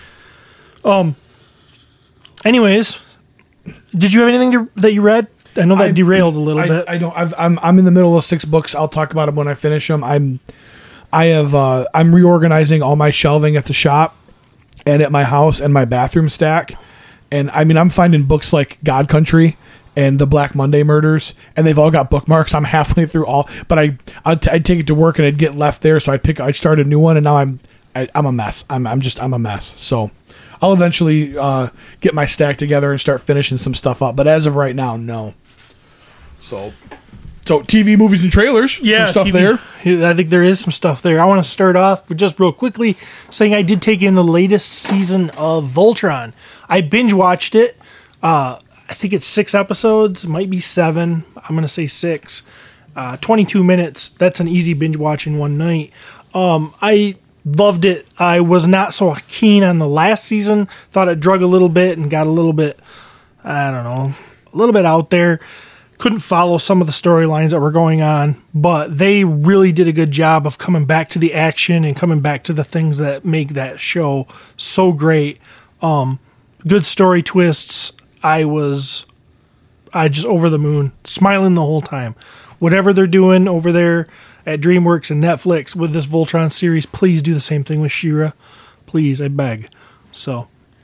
Anyways, did you have anything that you read? I know that derailed a little bit. I don't. I'm in the middle of 6 books. I'll talk about them when I finish them. I'm reorganizing all my shelving at the shop and at my house and my bathroom stack. And I mean, I'm finding books like God Country and the Black Monday Murders, and they've all got bookmarks. I'm halfway through all, but I'd take it to work and it'd get left there, so I'd start a new one, and now I'm a mess. I'm a mess. So I'll eventually get my stack together and start finishing some stuff up. But as of right now, no. So TV, movies, and trailers. Yeah, some stuff TV. there. I think there is some stuff there. I want to start off with just real quickly saying I did take in the latest season of Voltron. I binge watched it. I think it's 6 episodes, might be 7. I'm going to say 6. 22 minutes. That's an easy binge watch in one night. I loved it. I was not so keen on the last season. Thought it drug a little bit and got a little bit, I don't know, a little bit out there. Couldn't follow some of the storylines that were going on, but they really did a good job of coming back to the action and coming back to the things that make that show so great. Good story twists. I just over the moon, smiling the whole time. Whatever they're doing over there at DreamWorks and Netflix with this Voltron series, please do the same thing with She-Ra. Please, I beg. So,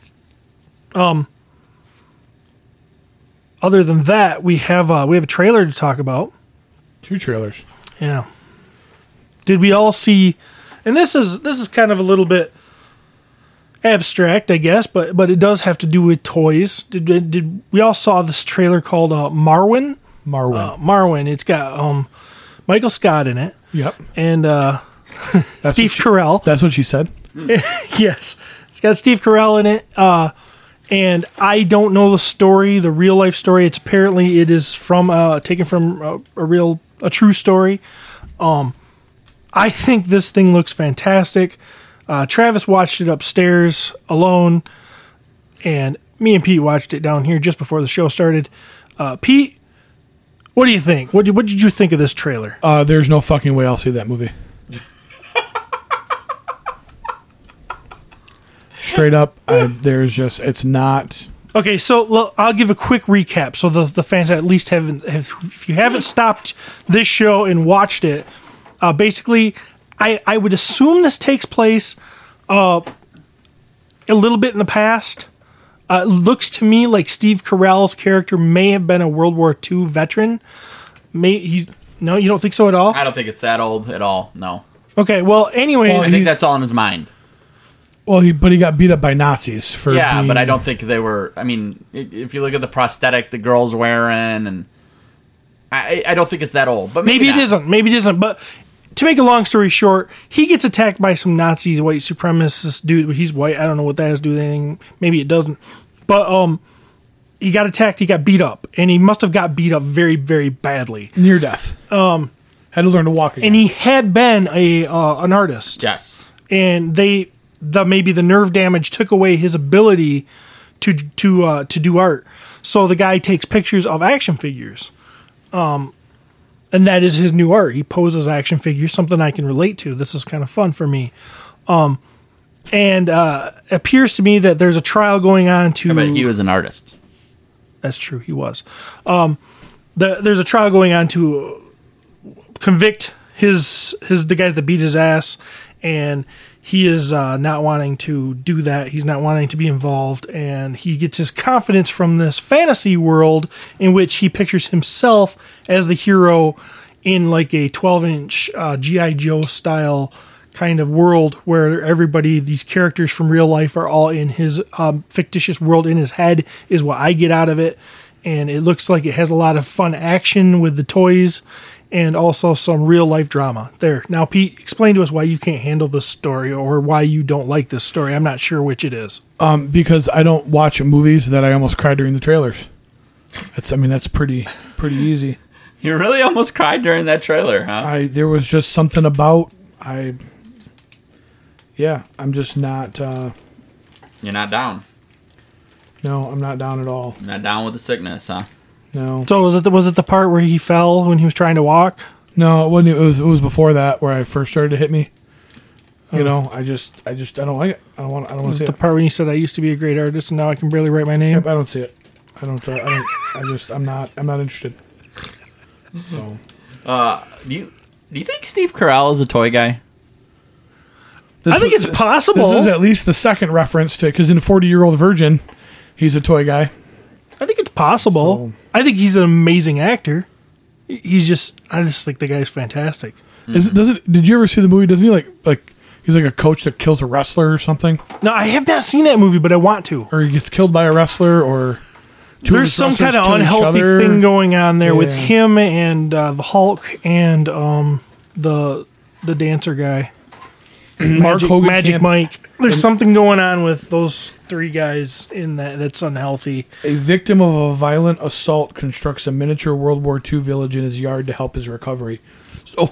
other than that, we have a trailer to talk about. 2 trailers. Yeah. Did we all see? And this is kind of a little bit abstract, I guess, but it does have to do with toys. Did we all saw this trailer called Marwen? Marwen. It's got Michael Scott in it. Yep. And Steve Carell. That's what she said. Yes. It's got Steve Carell in it. And I don't know the story, the real life story. It is from taken from a true story. I think this thing looks fantastic. Travis watched it upstairs alone, and me and Pete watched it down here just before the show started. Pete, what do you think? What did you think of this trailer? There's no fucking way I'll see that movie. Straight up, it's not. Okay, so I'll give a quick recap so the fans at least if you haven't stopped this show and watched it, basically, I would assume this takes place a little bit in the past. It looks to me like Steve Carell's character may have been a World War II veteran. No, you don't think so at all? I don't think it's that old at all. No. Okay, well, anyways, I think that's all in his mind. Well, he got beat up by Nazis for but I don't think they were. I mean, if you look at the prosthetic the girl's wearing, and I don't think it's that old. But maybe it isn't. Maybe it isn't. But to make a long story short, he gets attacked by some Nazi white supremacist dude. He's white. I don't know what that has to do with anything. Maybe it doesn't. But he got attacked. He got beat up, and he must have got beat up very, very badly, near death. Had to learn to walk again. And he had been an artist. Yes. And maybe the nerve damage took away his ability to do art. So the guy takes pictures of action figures. And that is his new art. He poses action figures, something I can relate to. This is kind of fun for me. And appears to me that there's a trial going on to... But he was an artist. That's true, he was. There's a trial going on to convict the guys that beat his ass, and he is not wanting to do that. He's not wanting to be involved, and he gets his confidence from this fantasy world in which he pictures himself as the hero in like a 12-inch G.I. Joe style kind of world where these characters from real life are all in his fictitious world in his head is what I get out of it. And it looks like it has a lot of fun action with the toys and also some real life drama. There. Now, Pete, explain to us why you can't handle this story or why you don't like this story. I'm not sure which it is. Because I don't watch movies that I almost cried during the trailers. That's pretty easy. You really almost cried during that trailer, huh? There was just something about I'm just not. You're not down. No, I'm not down at all. You're not down with the sickness, huh? No. So was it the part where he fell when he was trying to walk? No, it wasn't. It was before that where I first started to hit me. I don't like it. I don't want to see it. The part when you said I used to be a great artist and now I can barely write my name. Yep, I don't see it. I'm not interested. So, do you think Steve Carell is a toy guy? I think it's possible. This is at least the second reference to, because in 40-Year-Old Virgin, he's a toy guy. I think it's possible. So, I think he's an amazing actor. I just think the guy's fantastic. Did you ever see the movie? Doesn't he like he's like a coach that kills a wrestler or something? No, I have not seen that movie, but I want to. Or he gets killed by a wrestler, or there's some kind of unhealthy thing going on there with him and the Hulk and the dancer guy. Magic Mike. There's something going on with those three guys in that's unhealthy. A victim of a violent assault constructs a miniature World War II village in his yard to help his recovery. So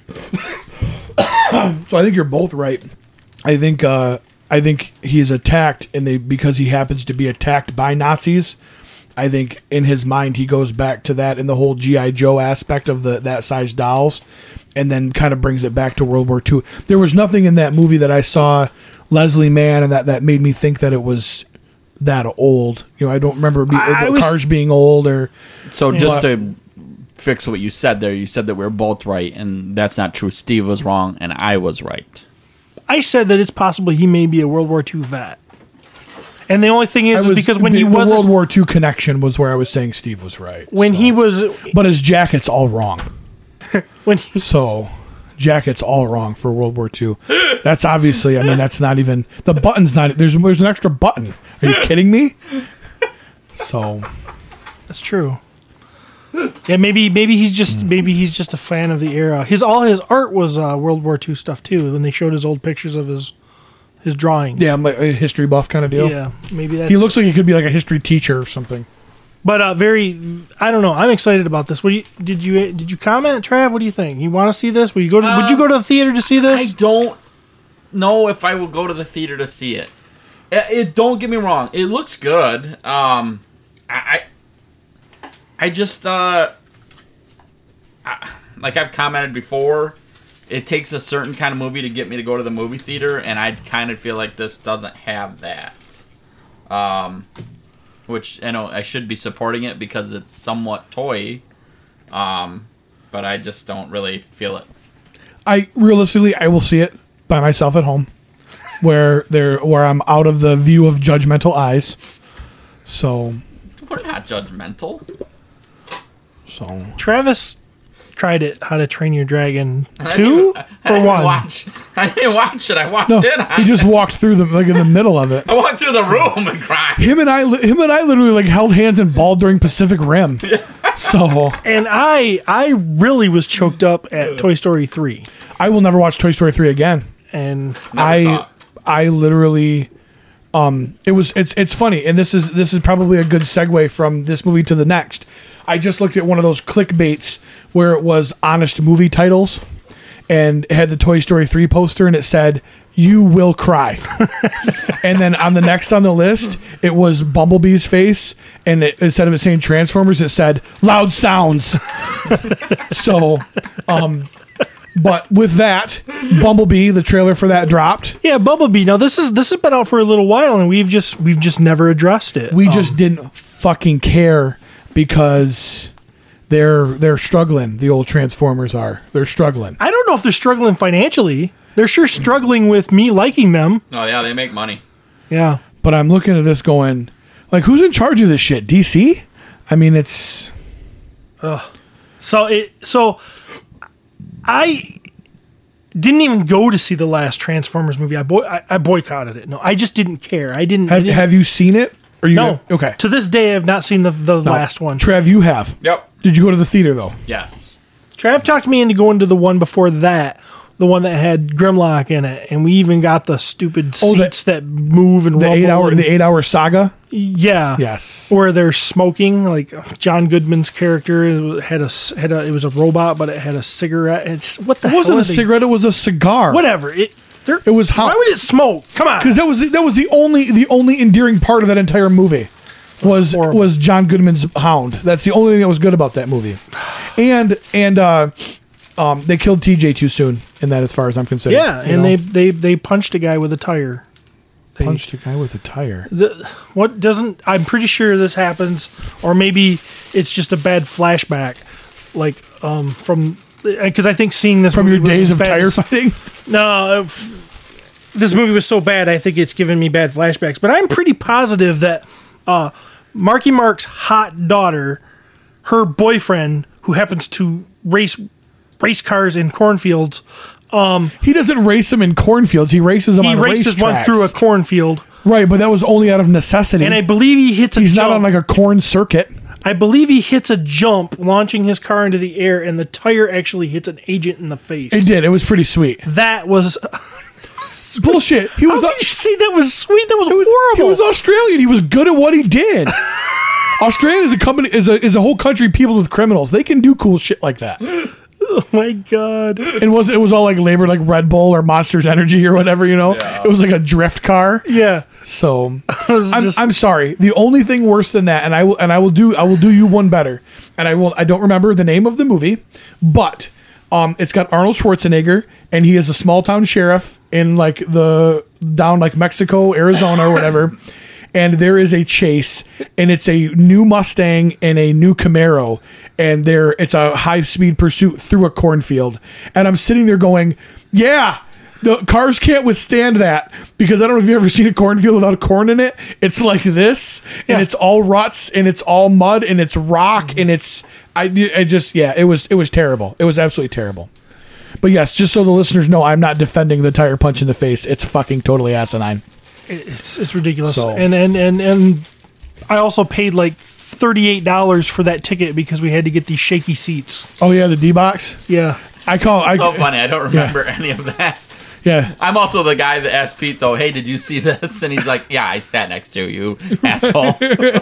I think you're both right. I think he is attacked, and because he happens to be attacked by Nazis, I think in his mind he goes back to that and the whole G.I. Joe aspect of that size dolls, and then kind of brings it back to World War II. There was nothing in that movie that I saw Leslie Mann and that made me think that it was that old. I don't remember cars being old or. So just to fix what you said there, you said that we were both right, and that's not true. Steve was wrong, and I was right. I said that it's possible he may be a World War II vet. And the only thing is because when he was the World War II connection was where I was saying Steve was right. But his jacket's all wrong. Jacket's all wrong for World War II. That's obviously. That's not even the button's not. There's an extra button. Are you kidding me? So that's true. Yeah, maybe he's just a fan of the era. All his art was World War II stuff too. When they showed his old pictures of his drawings. Yeah, like a history buff kind of deal. Yeah, maybe that's... He looks like he could be like a history teacher or something. But I don't know. I'm excited about this. Did you comment, Trav? What do you think? You want to see this? Would you go to the theater to see this? I don't know if I will go to the theater to see it. Don't get me wrong. It looks good. I just like I've commented before, it takes a certain kind of movie to get me to go to the movie theater, and I kind of feel like this doesn't have that. which I know I should be supporting it because it's somewhat toy, but I just don't really feel it. I will see it by myself at home, where I'm out of the view of judgmental eyes. So We're not judgmental. Travis tried it, How to Train Your Dragon 2 or 1? I didn't watch it. I walked no, in. he just walked through in the middle of it. I walked through the room and cried. Him and I literally like held hands and bawled during Pacific Rim. So, and I really was choked up at Toy Story 3. I will never watch Toy Story 3 again. And I literally, it's funny, and this is probably a good segue from this movie to the next. I just looked at one of those clickbaits where it was honest movie titles, and it had the Toy Story 3 poster, and it said, "You will cry." And then on the next on the list, it was Bumblebee's face, and instead of it saying Transformers, it said "Loud Sounds." So, but with that, Bumblebee, the trailer for that dropped. Yeah, Bumblebee. Now this has been out for a little while, and we've just never addressed it. We just didn't fucking care because they're struggling. The old Transformers are. They're struggling. I don't know if they're struggling financially. They're sure struggling with me liking them. Oh yeah, they make money. Yeah, but I'm looking at this going, like, who's in charge of this shit? DC? I mean, it's. So I didn't even go to see the last Transformers movie. I boycotted it. No, I just didn't care. I didn't. Have you seen it? Or you no. Okay. To this day, I've not seen the last one. Trav, you have. Yep. Did you go to the theater though? Yes. Trav talked me into going to the one before that, the one that had Grimlock in it, and we even got the stupid seats that move and rumble. The 8-hour saga. Yeah. Yes. Where they're smoking, like John Goodman's character it was a robot, but it had a cigarette. What the hell? It wasn't a cigarette. It was a cigar. Whatever. It was hot. Why would it smoke? Come on. Because that was the only endearing part of that entire movie was John Goodman's hound. That's the only thing that was good about that movie. And they killed TJ too soon in that, as far as I'm concerned. Yeah, and they punched a guy with a tire. Punched a guy with a tire. I'm pretty sure this happens, or maybe it's just a bad flashback, like from. Because I think seeing this from your days of tire fighting. No, this movie was so bad. I think it's given me bad flashbacks. But I'm pretty positive that Marky Mark's hot daughter, her boyfriend, who happens to race cars in cornfields. He doesn't race them in cornfields. He races them on racetracks. He races one through a cornfield. Right, but that was only out of necessity. And I believe he hits a jump. He's not on like a corn circuit. I believe he hits a jump, launching his car into the air, and the tire actually hits an agent in the face. It did. It was pretty sweet. That was bullshit. How could you say that was sweet? That was horrible. He was Australian. He was good at what he did. Australia is a company, is a whole country peopled with criminals. They can do cool shit like that. Oh my god! It was all like labeled like Red Bull or Monsters Energy or whatever, you know. Yeah. It was like a drift car. Yeah. So I'm sorry. The only thing worse than that, and I will do you one better. And I don't remember the name of the movie, but it's got Arnold Schwarzenegger, and he is a small town sheriff in like down like Mexico, Arizona or whatever. And there is a chase, and it's a new Mustang and a new Camaro, and it's a high-speed pursuit through a cornfield. And I'm sitting there going, yeah, the cars can't withstand that, because I don't know if you've ever seen a cornfield without corn in it. It's like this, and it's all ruts, and it's all mud, and it's rock, and it was terrible. It was absolutely terrible. But yes, just so the listeners know, I'm not defending the tire punch in the face. It's fucking totally asinine. It's ridiculous. So. And I also paid like $38 for that ticket because we had to get these shaky seats. Oh yeah, the D-box? Yeah. So funny. I don't remember any of that. Yeah. I'm also the guy that asked Pete though, hey, did you see this? And he's like, yeah, I sat next to you, asshole.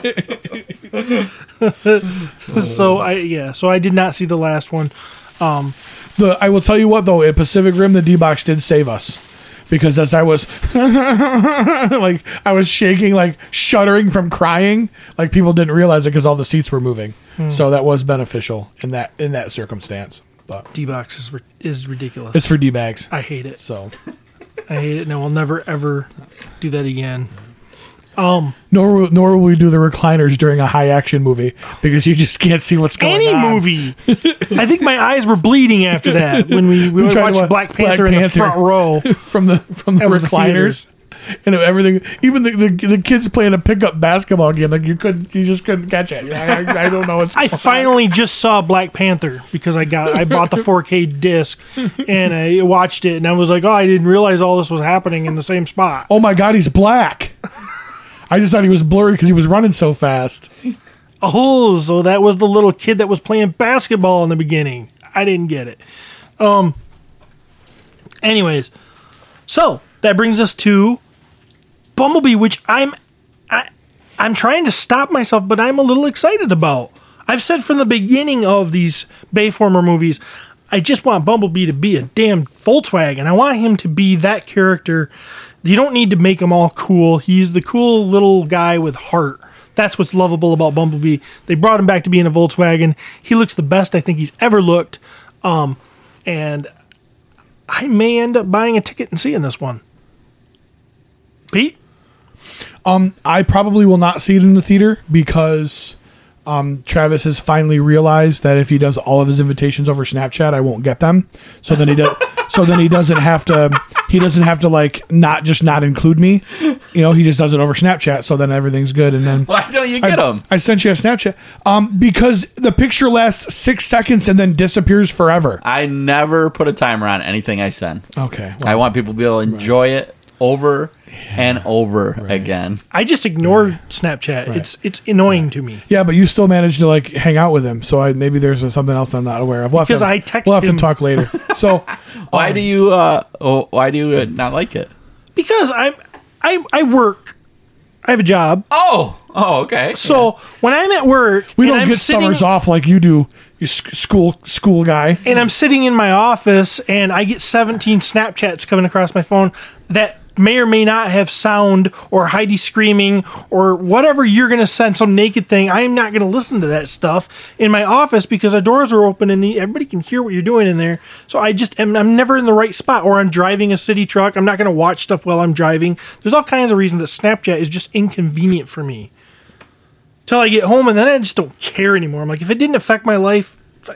So I did not see the last one. I will tell you what though, at Pacific Rim, the D-box did save us. Because as I was like, I was shaking, like shuddering from crying, like people didn't realize it because all the seats were moving. So that was beneficial in that circumstance. But D-box is ridiculous. It's for D-bags. I hate it. So I hate it, and I will never ever do that again. Nor will we do the recliners during a high action movie because you just can't see what's going Any on. movie. I think my eyes were bleeding after that when we tried to watched watch Black Panther in the front row. from the That was the recliners. And everything, even the kids playing a pickup basketball game, like you just couldn't catch it. I don't know what's. I finally just saw Black Panther because I bought the 4K disc and I watched it and I was like, oh, I didn't realize all this was happening in the same spot. Oh my God, he's black. I just thought he was blurry because he was running so fast. Oh, so that was the little kid that was playing basketball in the beginning. I didn't get it. Anyways, so that brings us to Bumblebee, which I'm trying to stop myself, but I'm a little excited about. I've said from the beginning of these Bayformer movies, I just want Bumblebee to be a damn Volkswagen. I want him to be that character. You don't need to make him all cool. He's the cool little guy with heart. That's what's lovable about Bumblebee. They brought him back to being a Volkswagen. He looks the best I think he's ever looked. And I may end up buying a ticket and seeing this one. Pete? I probably will not see it in the theater because Travis has finally realized that if he does all of his invitations over Snapchat, I won't get them. So then he does. So then he doesn't have to. He doesn't have to like not include me. You know, he just does it over Snapchat. So then everything's good. And then Why don't you get them? I sent you a Snapchat. Because the picture lasts 6 seconds and then disappears forever. I never put a timer on anything I send. Okay. I want people to be able to enjoy it over and over again. I just ignore Snapchat. It's annoying to me. Yeah, but you still managed to like hang out with him. So maybe there's something else I'm not aware of. Because I text We'll have him. to talk later. So Why do you not like it? Because I work. I have a job. Oh, okay. So when I'm at work, we and don't I'm get sitting, summers off like you do. You school guy. and I'm sitting in my office, and I get 17 Snapchats coming across my phone that may or may not have sound or Heidi screaming or whatever you're going to send, some naked thing. I'm not going to listen to that stuff in my office because the doors are open and everybody can hear what you're doing in there. So I'm never in the right spot, or I'm driving a city truck. I'm not going to watch stuff while I'm driving. There's all kinds of reasons that Snapchat is just inconvenient for me. Till I get home, and then I just don't care anymore. I'm like, if it didn't affect my life,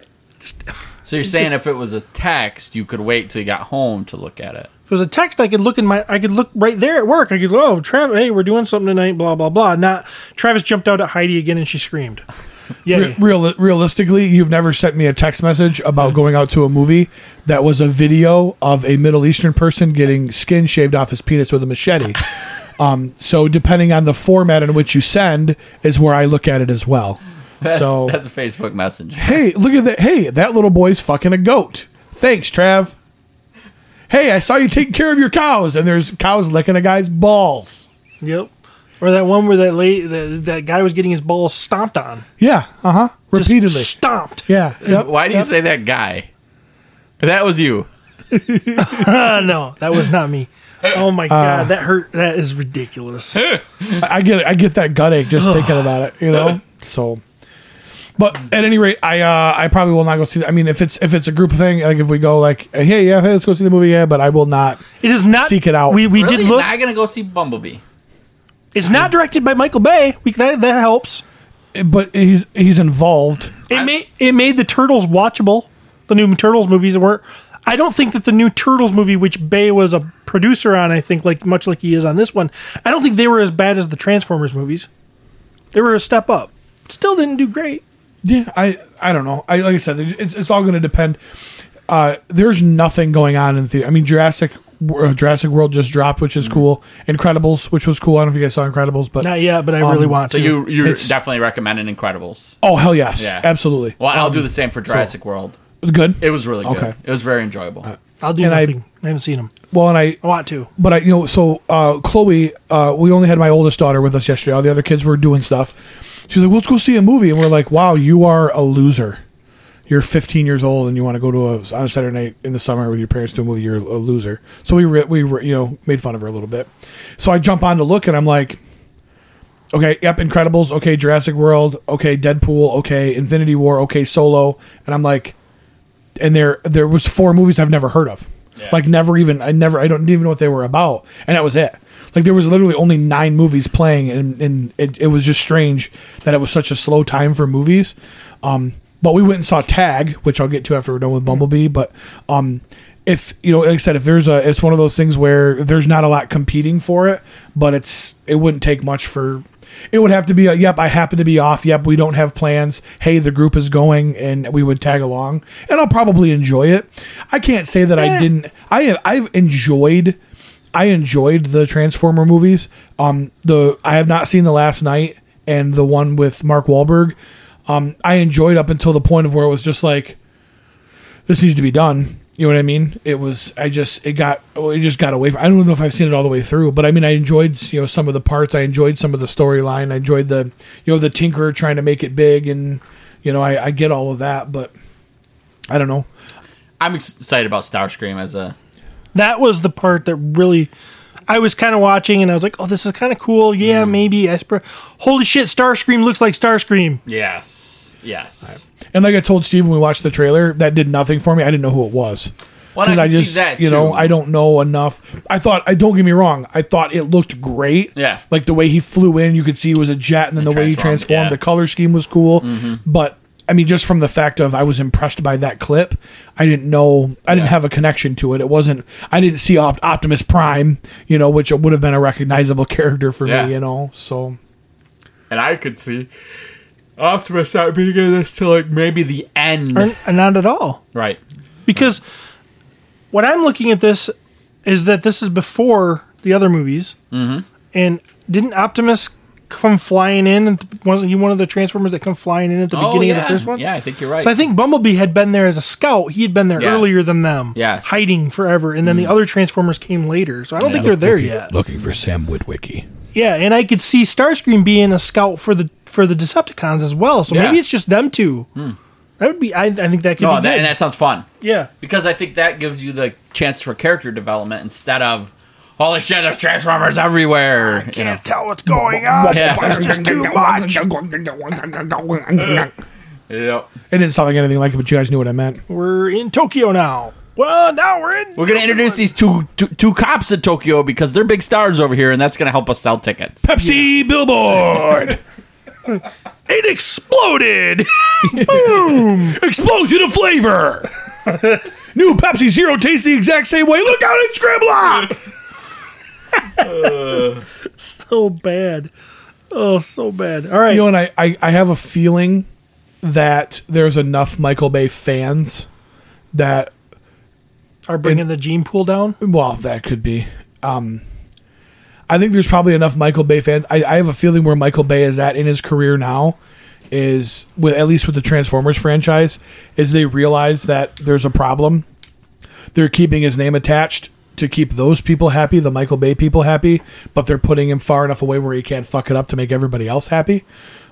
So you're saying if it was a text, you could wait till you got home to look at it. if it was a text, I could look right there at work. I could go, oh, Travis, hey, we're doing something tonight, blah, blah, blah. Not, Travis jumped out at Heidi again and she screamed. Yeah. Realistically, you've never sent me a text message about going out to a movie that was a video of a Middle Eastern person getting skin shaved off his penis with a machete. So depending on the format in which you send is where I look at it as well. That's a Facebook message. Hey, look at that. Hey, that little boy's fucking a goat. Thanks, Trav. Hey, I saw you taking care of your cows, and there's cows licking a guy's balls. Yep. Or that one where that guy was getting his balls stomped on. Yeah, Just repeatedly. stomped. Yeah. Yep. Why do you say that guy? That was you. No, that was not me. Oh my God, that hurt. That is ridiculous. I get that gut ache just thinking about it, you know. So, but at any rate, I probably will not go see that. I mean, if it's a group thing, like if we go like, hey, let's go see the movie, yeah, but I will not. It is not seek it out. We Really? did look. Not gonna go see Bumblebee. It's not directed by Michael Bay. That helps. But he's involved. It made the Turtles watchable. The new Turtles movies weren't. I don't think that the new Turtles movie, which Bay was a producer on, I think much like he is on this one, I don't think they were as bad as the Transformers movies. They were a step up. Still didn't do great. Yeah, I don't know. Like I said, it's all going to depend. There's nothing going on in the theater. I mean, Jurassic World just dropped, which is cool. Incredibles, which was cool. I don't know if you guys saw Incredibles, but Not yet, but I really want So to. you're It's- definitely recommending Incredibles. oh hell yes, Yeah. absolutely. Well, I'll do the same for Jurassic World. Good. It was really good. Okay. It was very enjoyable. I'll do and nothing. I haven't seen them. Well, and I want to. But Chloe, we only had my oldest daughter with us yesterday. All the other kids were doing stuff. She was like, let's go see a movie. And we're like, wow, you are a loser. You're 15 years old and you want to go to on a Saturday night in the summer with your parents to a movie. You're a loser. So we made fun of her a little bit. So I jump on to look and I'm like, okay, yep, Incredibles. Okay, Jurassic World. Okay, Deadpool. Okay, Infinity War. Okay, Solo. And I'm like, and there was 4 movies I've never heard of. Yeah. Like I didn't even know what they were about. And that was it. Like there was literally only 9 movies playing, and it was just strange that it was such a slow time for movies. But we went and saw Tag, which I'll get to after we're done with Bumblebee. But if like I said, if it's one of those things where there's not a lot competing for it, but it wouldn't take much for. It would have to be yep, I happen to be off. Yep, we don't have plans. Hey, the group is going, and we would tag along, and I'll probably enjoy it. I can't say that I didn't. I've enjoyed. I enjoyed the Transformer movies. I have not seen The Last Night and the one with Mark Wahlberg. I enjoyed up until the point of where it was just like, this needs to be done. You know what I mean? It just got away from. I don't know if I've seen it all the way through, but I mean, I enjoyed some of the parts. I enjoyed some of the storyline. I enjoyed the the Tinkerer trying to make it big, and I get all of that, but I don't know. I'm excited about Starscream as a. That was the part that really. I was kind of watching, and I was like, "Oh, this is kind of cool." Yeah, maybe. Holy shit! Starscream looks like Starscream. Yes. Right. And like I told Steve when we watched the trailer, that did nothing for me. I didn't know who it was. Well, I just see that too. I don't know enough. Don't get me wrong. I thought it looked great. Yeah. Like the way he flew in, you could see it was a jet, and then the way he transformed, the color scheme was cool. Mm-hmm. But I mean, just from the fact of I was impressed by that clip, I didn't know. I didn't have a connection to it. It wasn't. I didn't see Optimus Prime, which would have been a recognizable character for me, So, and I could see Optimus not being in this till like maybe the end. Or not at all, right? Because what I'm looking at this is that this is before the other movies, and didn't Optimus come flying in, and wasn't he one of the Transformers that come flying in at the beginning of the first one? Yeah, I think you're right. So I think Bumblebee had been there as a scout. He had been there earlier than them, hiding forever, and then the other Transformers came later. So I don't think they're there yet. Looking for Sam Witwicky. Yeah, and I could see Starscream being a scout for the Decepticons as well. So maybe it's just them two. That would be. I think that could be good. And that sounds fun. Yeah, because I think that gives you the chance for character development instead of. Holy shit, there's Transformers everywhere. I can't tell what's going on. Yeah. It's just too much. It didn't sound like anything like it, but you guys knew what I meant. We're in Tokyo now. Well, now we're going to introduce these two cops in Tokyo because they're big stars over here, and that's going to help us sell tickets. Pepsi billboard. It exploded. Boom. Explosion of flavor. New Pepsi Zero tastes the exact same way. Look out, it's Grimlock. So bad. Oh, so bad. All right. And I have a feeling that there's enough Michael Bay fans that are bringing the gene pool down. Well, that could be. I think there's probably enough Michael Bay fans. I have a feeling where Michael Bay is at in his career now is at least with the Transformers franchise is they realize that there's a problem. They're keeping his name attached to keep those people happy, the Michael Bay people happy, but they're putting him far enough away where he can't fuck it up to make everybody else happy.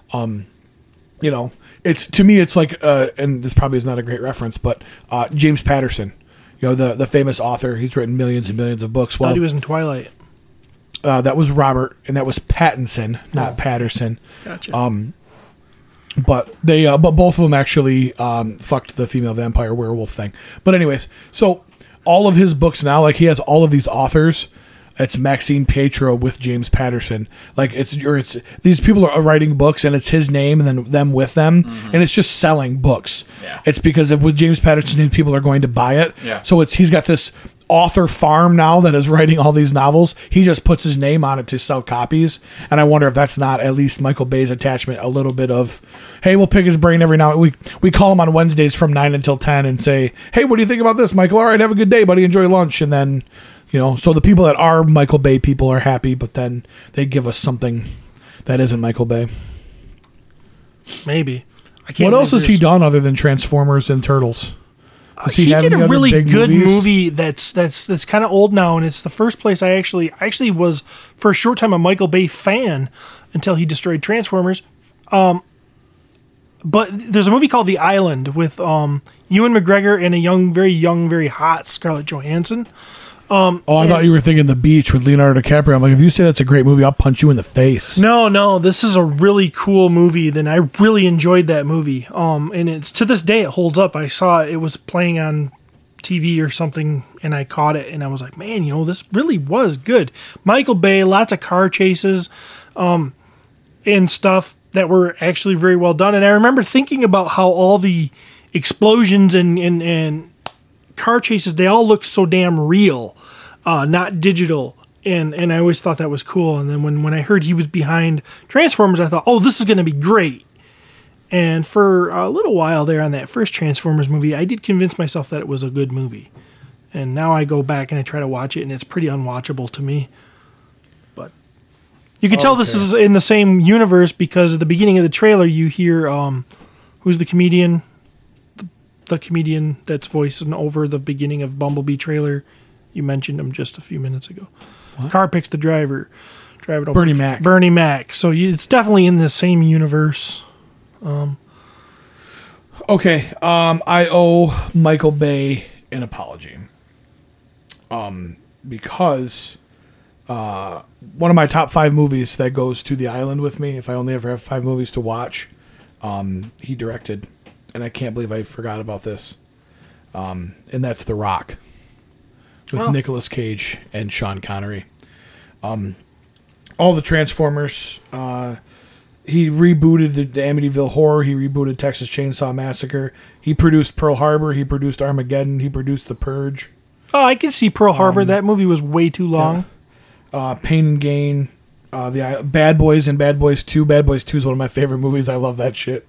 It's to me, it's like, and this probably is not a great reference, but James Patterson, the famous author, he's written millions and millions of books. I thought he was in Twilight. That was Robert, and that was Pattinson, not Patterson. Gotcha. But but both of them actually fucked the female vampire werewolf thing. But anyways, so all of his books now, like he has all of these authors. It's Maxine Pietro with James Patterson. Like it's these people are writing books and it's his name and then them with them, and it's just selling books. Yeah. It's because with James Patterson's name, people are going to buy it. Yeah. So he's got this author farm now that is writing all these novels. He just puts his name on it to sell copies, and I wonder if that's not at least Michael Bay's attachment. A little bit of, hey, we'll pick his brain every now. We call him on Wednesdays from 9 until 10 and say, hey, what do you think about this, Michael? All right, have a good day, buddy. Enjoy lunch, and then. So the people that are Michael Bay people are happy, but then they give us something that isn't Michael Bay. Maybe. What else has he done other than Transformers and Turtles? He did a really good movie that's kind of old now, and it's the first place I actually was for a short time a Michael Bay fan until he destroyed Transformers. But there's a movie called The Island with Ewan McGregor and a very young, very hot Scarlett Johansson. I thought you were thinking The Beach with Leonardo DiCaprio. I'm like, if you say that's a great movie, I'll punch you in the face. No, this is a really cool movie. Then I really enjoyed that movie. And it's to this day it holds up. I saw it was playing on TV or something, and I caught it, and I was like, man, this really was good. Michael Bay, lots of car chases, and stuff that were actually very well done. And I remember thinking about how all the explosions and car chases, they all look so damn real, not digital. And I always thought that was cool. And then when I heard he was behind Transformers, I thought, oh, this is going to be great. And for a little while there on that first Transformers movie, I did convince myself that it was a good movie. And now I go back and I try to watch it, and it's pretty unwatchable to me. But you can tell this is in the same universe because at the beginning of the trailer, you hear who's the comedian? The comedian that's voicing over the beginning of Bumblebee trailer. You mentioned him just a few minutes ago. What? Car picks the driver. Bernie Mac. Bernie Mac. So it's definitely in the same universe. Okay. I owe Michael Bay an apology. Because one of my top 5 movies that goes to the island with me, if I only ever have 5 movies to watch, he directed, and I can't believe I forgot about this. And that's The Rock with Nicolas Cage and Sean Connery. All the Transformers. He rebooted the Amityville Horror. He rebooted Texas Chainsaw Massacre. He produced Pearl Harbor. He produced Armageddon. He produced The Purge. Oh, I can see Pearl Harbor. That movie was way too long. Yeah. Pain and Gain. The Bad Boys and Bad Boys 2. Bad Boys 2 is one of my favorite movies. I love that shit.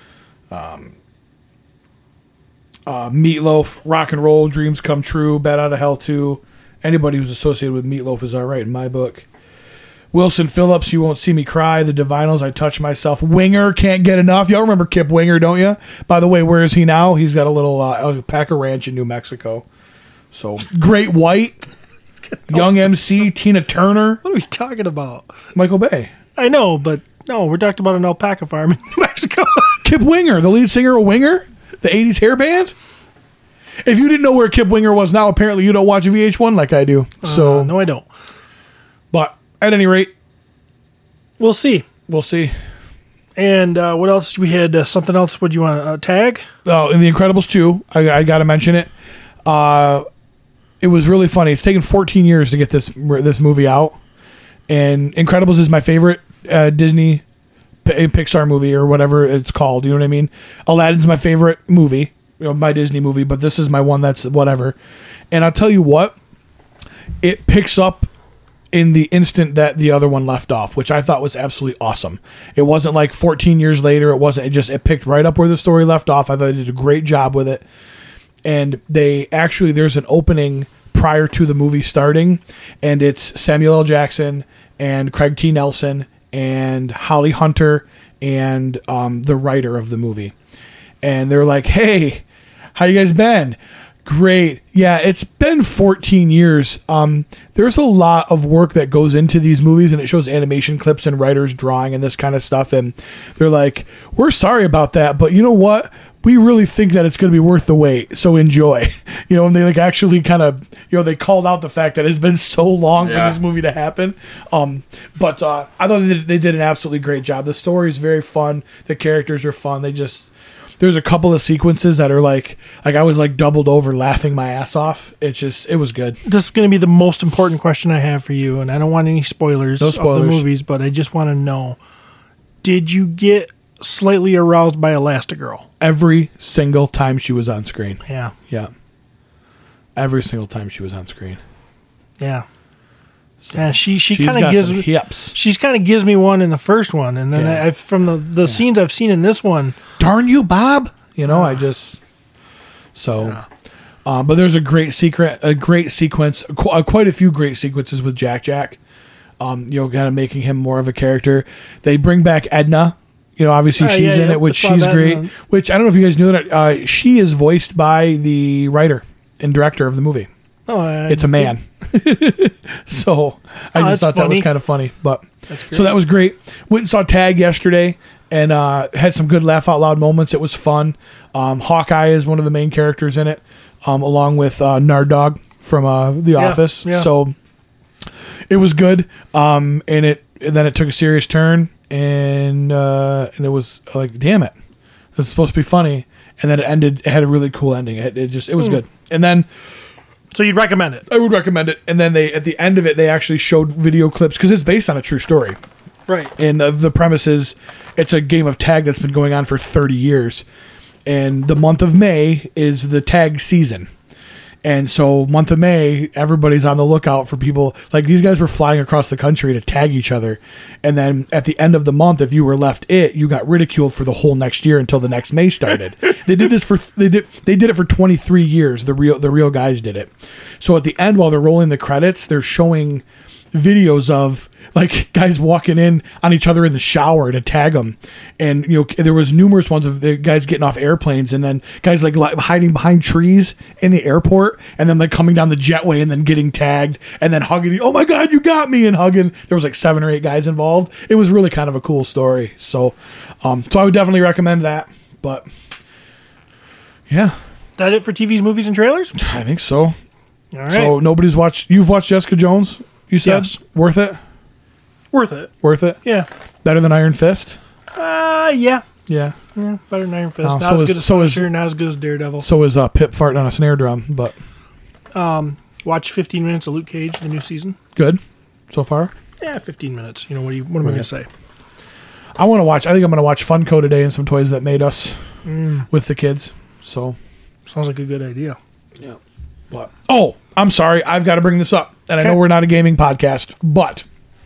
Meatloaf, Rock and Roll, Dreams Come True, Bat Out of Hell 2. Anybody who's associated with Meatloaf is all right in my book. Wilson Phillips, You Won't See Me Cry, The Divinyls, I Touch Myself, Winger, Can't Get Enough. Y'all remember Kip Winger, don't you? By the way, where is he now? He's got a little alpaca ranch in New Mexico. So, Great White, Young MC, Tina Turner. What are we talking about? Michael Bay. I know, but no, we're talking about an alpaca farm in New Mexico. Kip Winger, the lead singer of Winger, the 80s hair band. If you didn't know where Kip Winger was now, apparently you don't watch VH1 like I do. So no, I don't. But at any rate, we'll see. We'll see. And what else? We had something else. What do you want to tag? Oh, in The Incredibles 2, I got to mention it. It was really funny. It's taken 14 years to get this movie out. And Incredibles is my favorite Disney Pixar movie or whatever it's called. You know what I mean? Aladdin's my favorite movie, my Disney movie, but this is my one that's whatever. And I'll tell you what, it picks up in the instant that the other one left off, which I thought was absolutely awesome. It wasn't like 14 years later. It picked right up where the story left off. I thought they did a great job with it. And there's an opening prior to the movie starting, and it's Samuel L. Jackson and Craig T. Nelson and Holly Hunter and the writer of the movie. And they're like, hey, how you guys been? Great. Yeah, it's been 14 years. There's a lot of work that goes into these movies, and it shows animation clips and writers drawing and this kind of stuff. And they're like, we're sorry about that, but you know what? We really think that it's going to be worth the wait, so enjoy. And they actually kind of, they called out the fact that it's been so long for this movie to happen. But I thought they did an absolutely great job. The story is very fun. The characters are fun. There's a couple of sequences that are like I was like doubled over laughing my ass off. It was good. This is going to be the most important question I have for you, and I don't want any spoilers of the movies, but I just want to know, did you get slightly aroused by Elastigirl? Every single time she was on screen. Yeah. Yeah. Every single time she was on screen. Yeah. So yeah, she kind of gives hips. She's kind of gives me one in the first one, and then from the scenes I've seen in this one. Darn you, Bob! I just but there's a great sequence, quite a few great sequences with Jack. Kind of making him more of a character. They bring back Edna. Obviously she's in it, which she's great. Which I don't know if you guys knew that she is voiced by the writer and director of the movie. Oh, it's a man. So I just thought that was kind of funny. But so that was great. Went and saw Tag yesterday and had some good laugh out loud moments. It was fun. Hawkeye is one of the main characters in it, along with Nard Dog from The Office. Yeah. So it was good. And then it took a serious turn, and it was like, damn it. It was supposed to be funny, and then it ended. It had a really cool ending. It was good. And then So you'd recommend it? I would recommend it. And then at the end of it, they actually showed video clips because it's based on a true story. Right. And the premise is it's a game of tag that's been going on for 30 years. And the month of May is the tag season. And so month of May, everybody's on the lookout for people. Like, these guys were flying across the country to tag each other. And then at the end of the month, if you were left you got ridiculed for the whole next year until the next May started. They did this they did it for 23 years. The real guys did it. So at the end, while they're rolling the credits, they're showing videos of like guys walking in on each other in the shower to tag them. And, there was numerous ones of the guys getting off airplanes and then guys like hiding behind trees in the airport and then like coming down the jetway and then getting tagged and then hugging. Oh my God, you got me, and hugging. There was like 7 or 8 guys involved. It was really kind of a cool story. So I would definitely recommend that, but yeah. Is that it for TVs, movies, and trailers? I think so. All right. So you've watched Jessica Jones, you said? Yes. Worth it? Worth it. Worth it? Yeah. Better than Iron Fist? Yeah. Yeah. Yeah, better than Iron Fist. Oh, Not as good as Punisher, not as good as Daredevil. So is Pip farting on a snare drum, but... Watch 15 minutes of Luke Cage, the new season. Good so far? Yeah, 15 minutes. What am I going to say? I think I'm going to watch Funko today and some Toys That Made Us with the kids. So sounds like a good idea. Yeah. But I'm sorry, I've got to bring this up. And I know we're not a gaming podcast, but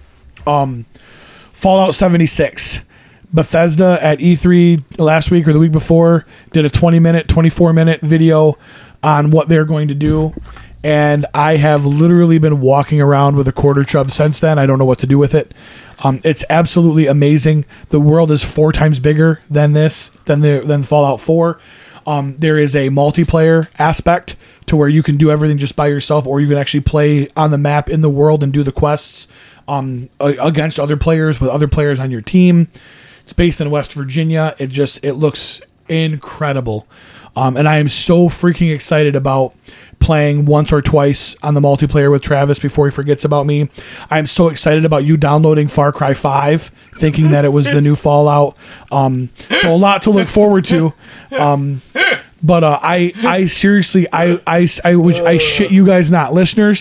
Fallout 76. Bethesda at E3 last week or the week before did a 24-minute video on what they're going to do. And I have literally been walking around with a quarter chub since then. I don't know what to do with it. It's absolutely amazing. The world is 4 times bigger than than Fallout 4. There is a multiplayer aspect to where you can do everything just by yourself, or you can actually play on the map in the world and do the quests against other players with other players on your team. It's based in West Virginia. It looks incredible. And I am so freaking excited about playing once or twice on the multiplayer with Travis before he forgets about me. I'm so excited about you downloading Far Cry 5, thinking that it was the new Fallout. So a lot to look forward to. But I seriously, I shit you guys not, listeners.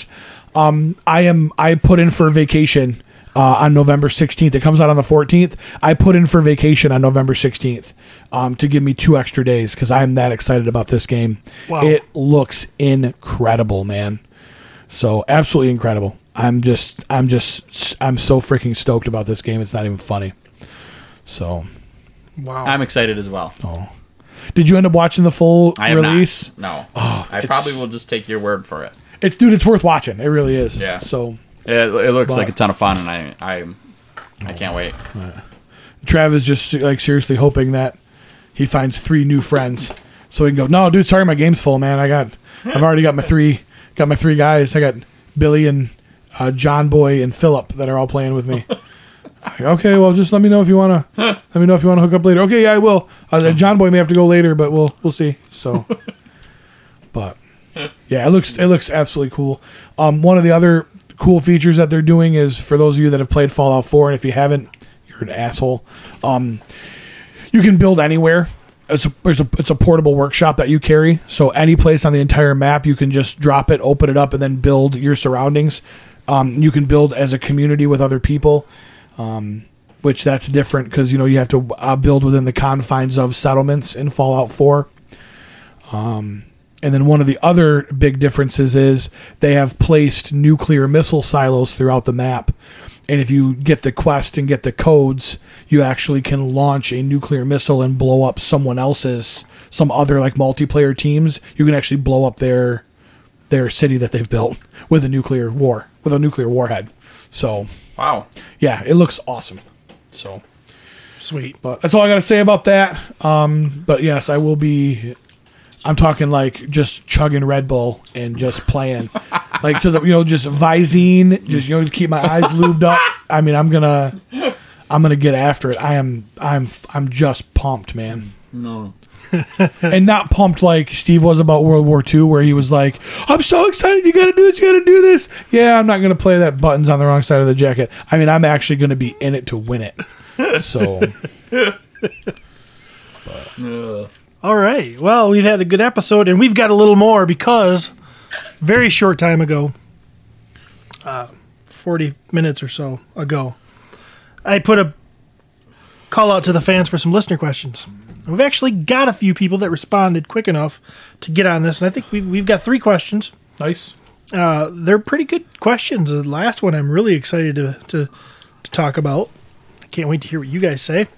I put in for vacation on November 16th. It comes out on the 14th. I put in for vacation on November 16th to give me 2 extra days because I'm that excited about this game. Wow. It looks incredible, man. So absolutely incredible. I'm so freaking stoked about this game. It's not even funny. So, wow. I'm excited as well. Oh, did you end up watching the full release? Not. No. I probably will just take your word for it. It's worth watching. It really is. Yeah. So it looks like a ton of fun, and I can't wait. Trav is just like seriously hoping that he finds 3 new friends, so he can go. No, dude, sorry, my game's full, man. I've already got my three guys. I got Billy and John Boy and Philip that are all playing with me. Okay, well, just let me know if you wanna hook up later. Okay, yeah, I will. John Boy may have to go later, but we'll see. So, but yeah, it looks absolutely cool. One of the other cool features that they're doing is, for those of you that have played Fallout 4, and if you haven't, you're an asshole. You can build anywhere. It's a portable workshop that you carry, so any place on the entire map you can just drop it, open it up, and then build your surroundings. You can build as a community with other people, which that's different because you have to build within the confines of settlements in Fallout 4. And then one of the other big differences is they have placed nuclear missile silos throughout the map. And if you get the quest and get the codes, you actually can launch a nuclear missile and blow up some other like multiplayer teams. You can actually blow up their city that they've built with a nuclear warhead. So, wow. Yeah, it looks awesome. So, sweet. But that's all I got to say about that. But yes, I will be... I'm talking like just chugging Red Bull and just playing, like just Visine, just to keep my eyes lubed up. I mean, I'm gonna get after it. I'm just pumped, man. No, and not pumped like Steve was about World War II, where he was like, "I'm so excited! You gotta do this! You gotta do this!" Yeah, I'm not gonna play that buttons on the wrong side of the jacket. I mean, I'm actually gonna be in it to win it. So. But. All right. Well, we've had a good episode, and we've got a little more because very short time ago, 40 minutes or so ago, I put a call out to the fans for some listener questions. We've actually got a few people that responded quick enough to get on this, and I think we've got 3 questions. Nice. They're pretty good questions. The last one I'm really excited to talk about. I can't wait to hear what you guys say.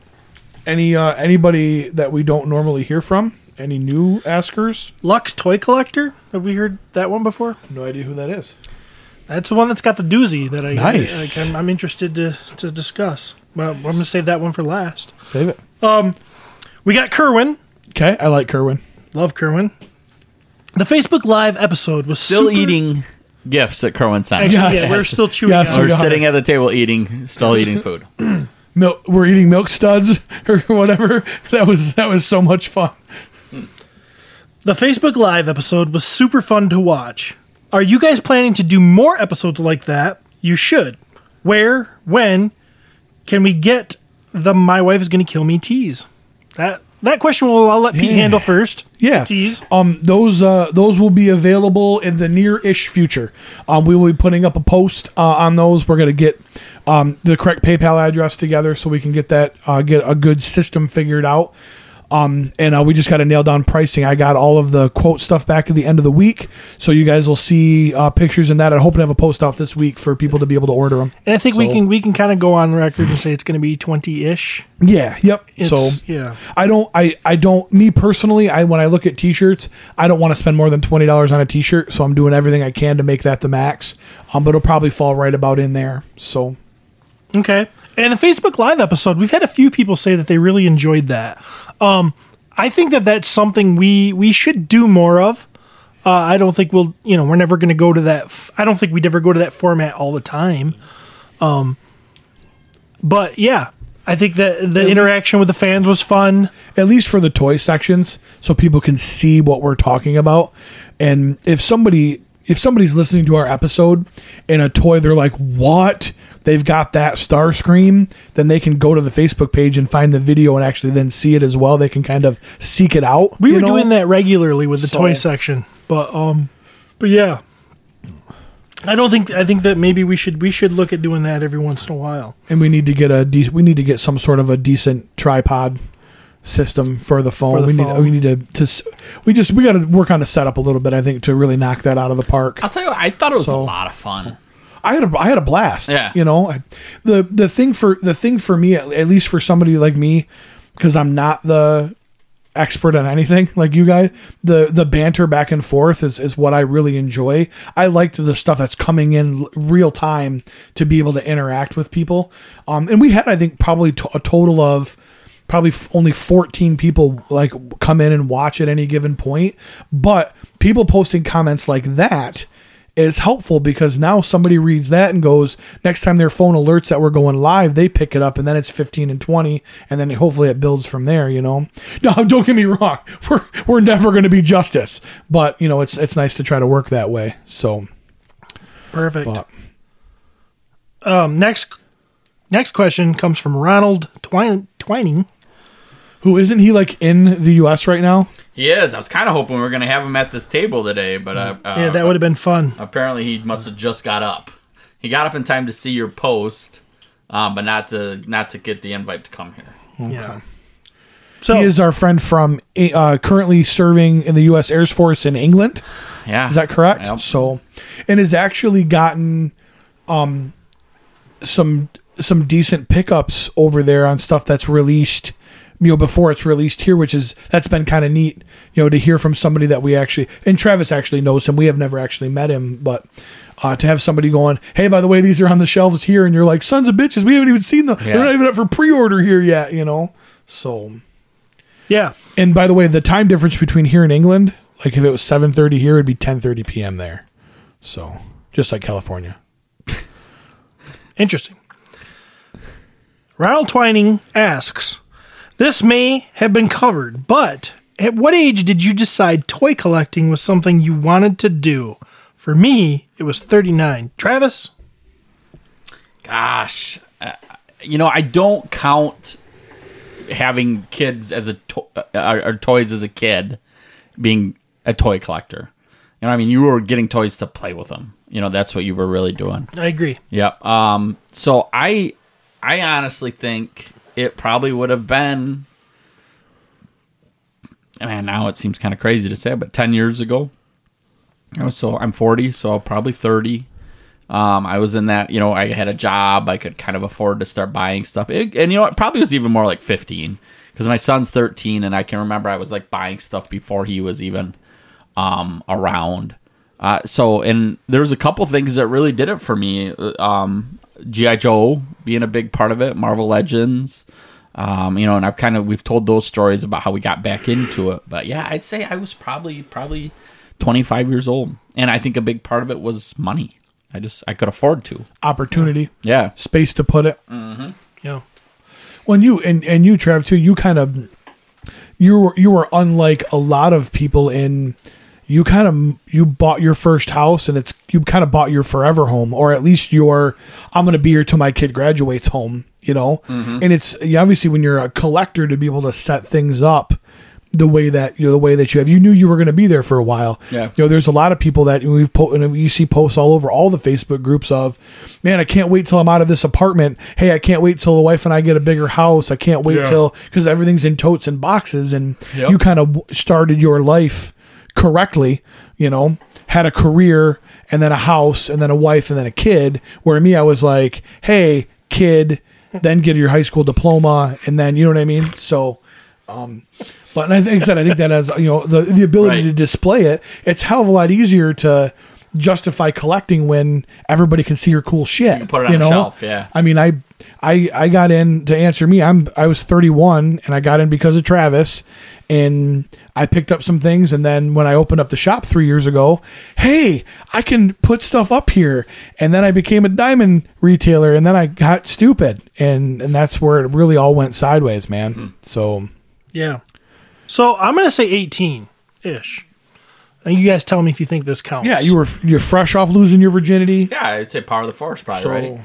Anybody that we don't normally hear from? Any new askers? Lux Toy Collector. Have we heard that one before? No idea who that is. That's the one that's got the doozy that Nice. I'm interested to discuss. Well, I'm going to save that one for last. Save it. We got Kerwin. Okay, I like Kerwin. Love Kerwin. The Facebook Live episode was Still super... eating gifts at Kerwin Center. Actually, Yes. yeah, we're still chewing Yes, on we it. We're sitting at the table still eating food. Milk. We're eating milk studs or whatever. That was so much fun. The Facebook Live episode was super fun to watch. Are you guys planning to do more episodes like that? You should. Where, when can we get the My Wife Is Gonna Kill Me tease? That question I'll let Pete handle first. Yeah. Tease. Those will be available in the near-ish future. We will be putting up a post on those. We're going to get the correct PayPal address together so we can get that get a good system figured out. And we just got to nail down pricing. I got all of the quote stuff back at the end of the week, so you guys will see pictures in that. I hope to have a post out this week for people to be able to order them. And I think we can kind of go on record and say it's going to be 20-ish. Yeah. Yep. Yeah. I don't. Me personally, when I look at t-shirts, I don't want to spend more than $20 on a t-shirt. So I'm doing everything I can to make that the max. But it'll probably fall right about in there. So. Okay. And the Facebook Live episode, we've had a few people say that they really enjoyed that. I think that's something we should do more of. I don't think we're never going to go to that. I don't think we'd ever go to that format all the time. But yeah, I think that the interaction with the fans was fun. At least for the toy sections, so people can see what we're talking about. And if somebody's listening to our episode and a toy, they're like, what? They've got that Starscream, then they can go to the Facebook page and find the video and actually then see it as well. They can kind of seek it out. We were doing that regularly with the toy section, but yeah, I think that maybe we should look at doing that every once in a while. And we need to get some sort of a decent tripod system for the phone. We got to work on the setup a little bit, I think, to really knock that out of the park. I'll tell you what, I thought it was a lot of fun. I had a blast. Yeah. The thing for me, at least for somebody like me, because I'm not the expert on anything like you guys, the banter back and forth is what I really enjoy. I liked the stuff that's coming in real time to be able to interact with people. And we had, I think, probably a total of probably only 14 people like come in and watch at any given point, but people posting comments like that is helpful because now somebody reads that and goes, next time their phone alerts that we're going live, they pick it up and then it's 15 and 20 and then hopefully it builds from there, No, don't get me wrong. We're never going to be Justice, but it's nice to try to work that way. So perfect. Next question comes from Ronald Twining. Who isn't he like in the US right now? He is. I was kind of hoping we were going to have him at this table today, but yeah, that would have been fun. Apparently, he must have just got up. He got up in time to see your post, but not to get the invite to come here. Okay. Yeah. So he is our friend from currently serving in the U.S. Air Force in England. Yeah, is that correct? Yep. So, and has actually gotten some decent pickups over there on stuff that's released. Before it's released here, that's been kind of neat, to hear from somebody that we actually, and Travis actually knows him. We have never actually met him, but to have somebody going, hey, by the way, these are on the shelves here, and you're like, sons of bitches, we haven't even seen them. Yeah. They're not even up for pre-order here yet, So, yeah. And by the way, the time difference between here and England, like if it was 7:30 here, it'd be 10:30 p.m. there. So, just like California. Interesting. Ronald Twining asks, this may have been covered, but at what age did you decide toy collecting was something you wanted to do? For me, it was 39. Travis? Gosh, I don't count having kids as or toys as a kid, being a toy collector. You know, I mean, you were getting toys to play with them. You know, that's what you were really doing. I agree. Yep. So I honestly think it probably would have been. Man, now it seems kind of crazy to say, but 10 years ago. You know, so I'm 40, so probably 30. I was in that, you know, I had a job. I could kind of afford to start buying stuff. And, you know, it probably was even more like 15 because my son's 13, and I can remember I was like buying stuff before he was even around. And there was a couple things that really did it for me. G.I. Joe being a big part of it, Marvel Legends. You know, and we've told those stories about how we got back into it. But yeah, I'd say I was probably 25 years old. And I think a big part of it was money. I could afford to. Opportunity. Yeah. Space to put it. Mm-hmm. Yeah. When you, and you, Trav, too, you were unlike a lot of people in, you bought your first house and you kind of bought your forever home, or at least I'm going to be here till my kid graduates home, you know? Mm-hmm. And it's obviously when you're a collector to be able to set things up the way that you have, you knew you were going to be there for a while. Yeah. You know, there's a lot of people that you see posts all over all the Facebook groups of, man, I can't wait till I'm out of this apartment. Hey, I can't wait till the wife and I get a bigger house. I can't wait till, because everything's in totes and boxes, and you kind of started your life correctly, you know, had a career and then a house and then a wife and then a kid, where me, I was like, hey, kid, then get your high school diploma, and then, you know what I mean? So, but I think that as, you know, the ability to display it, it's a hell of a lot easier to justify collecting when everybody can see your cool shit. You can put it on the shelf, yeah. I mean, I got in, to answer me, I was 31 and I got in because of Travis, and I picked up some things, and then when I opened up the shop 3 years ago, hey, I can put stuff up here, and then I became a diamond retailer, and then I got stupid, and that's where it really all went sideways, man. Mm-hmm. So yeah. So I'm going to say 18-ish. And you guys tell me if you think this counts. Yeah, you're fresh off losing your virginity. Yeah, I'd say Power of the Force, probably, right?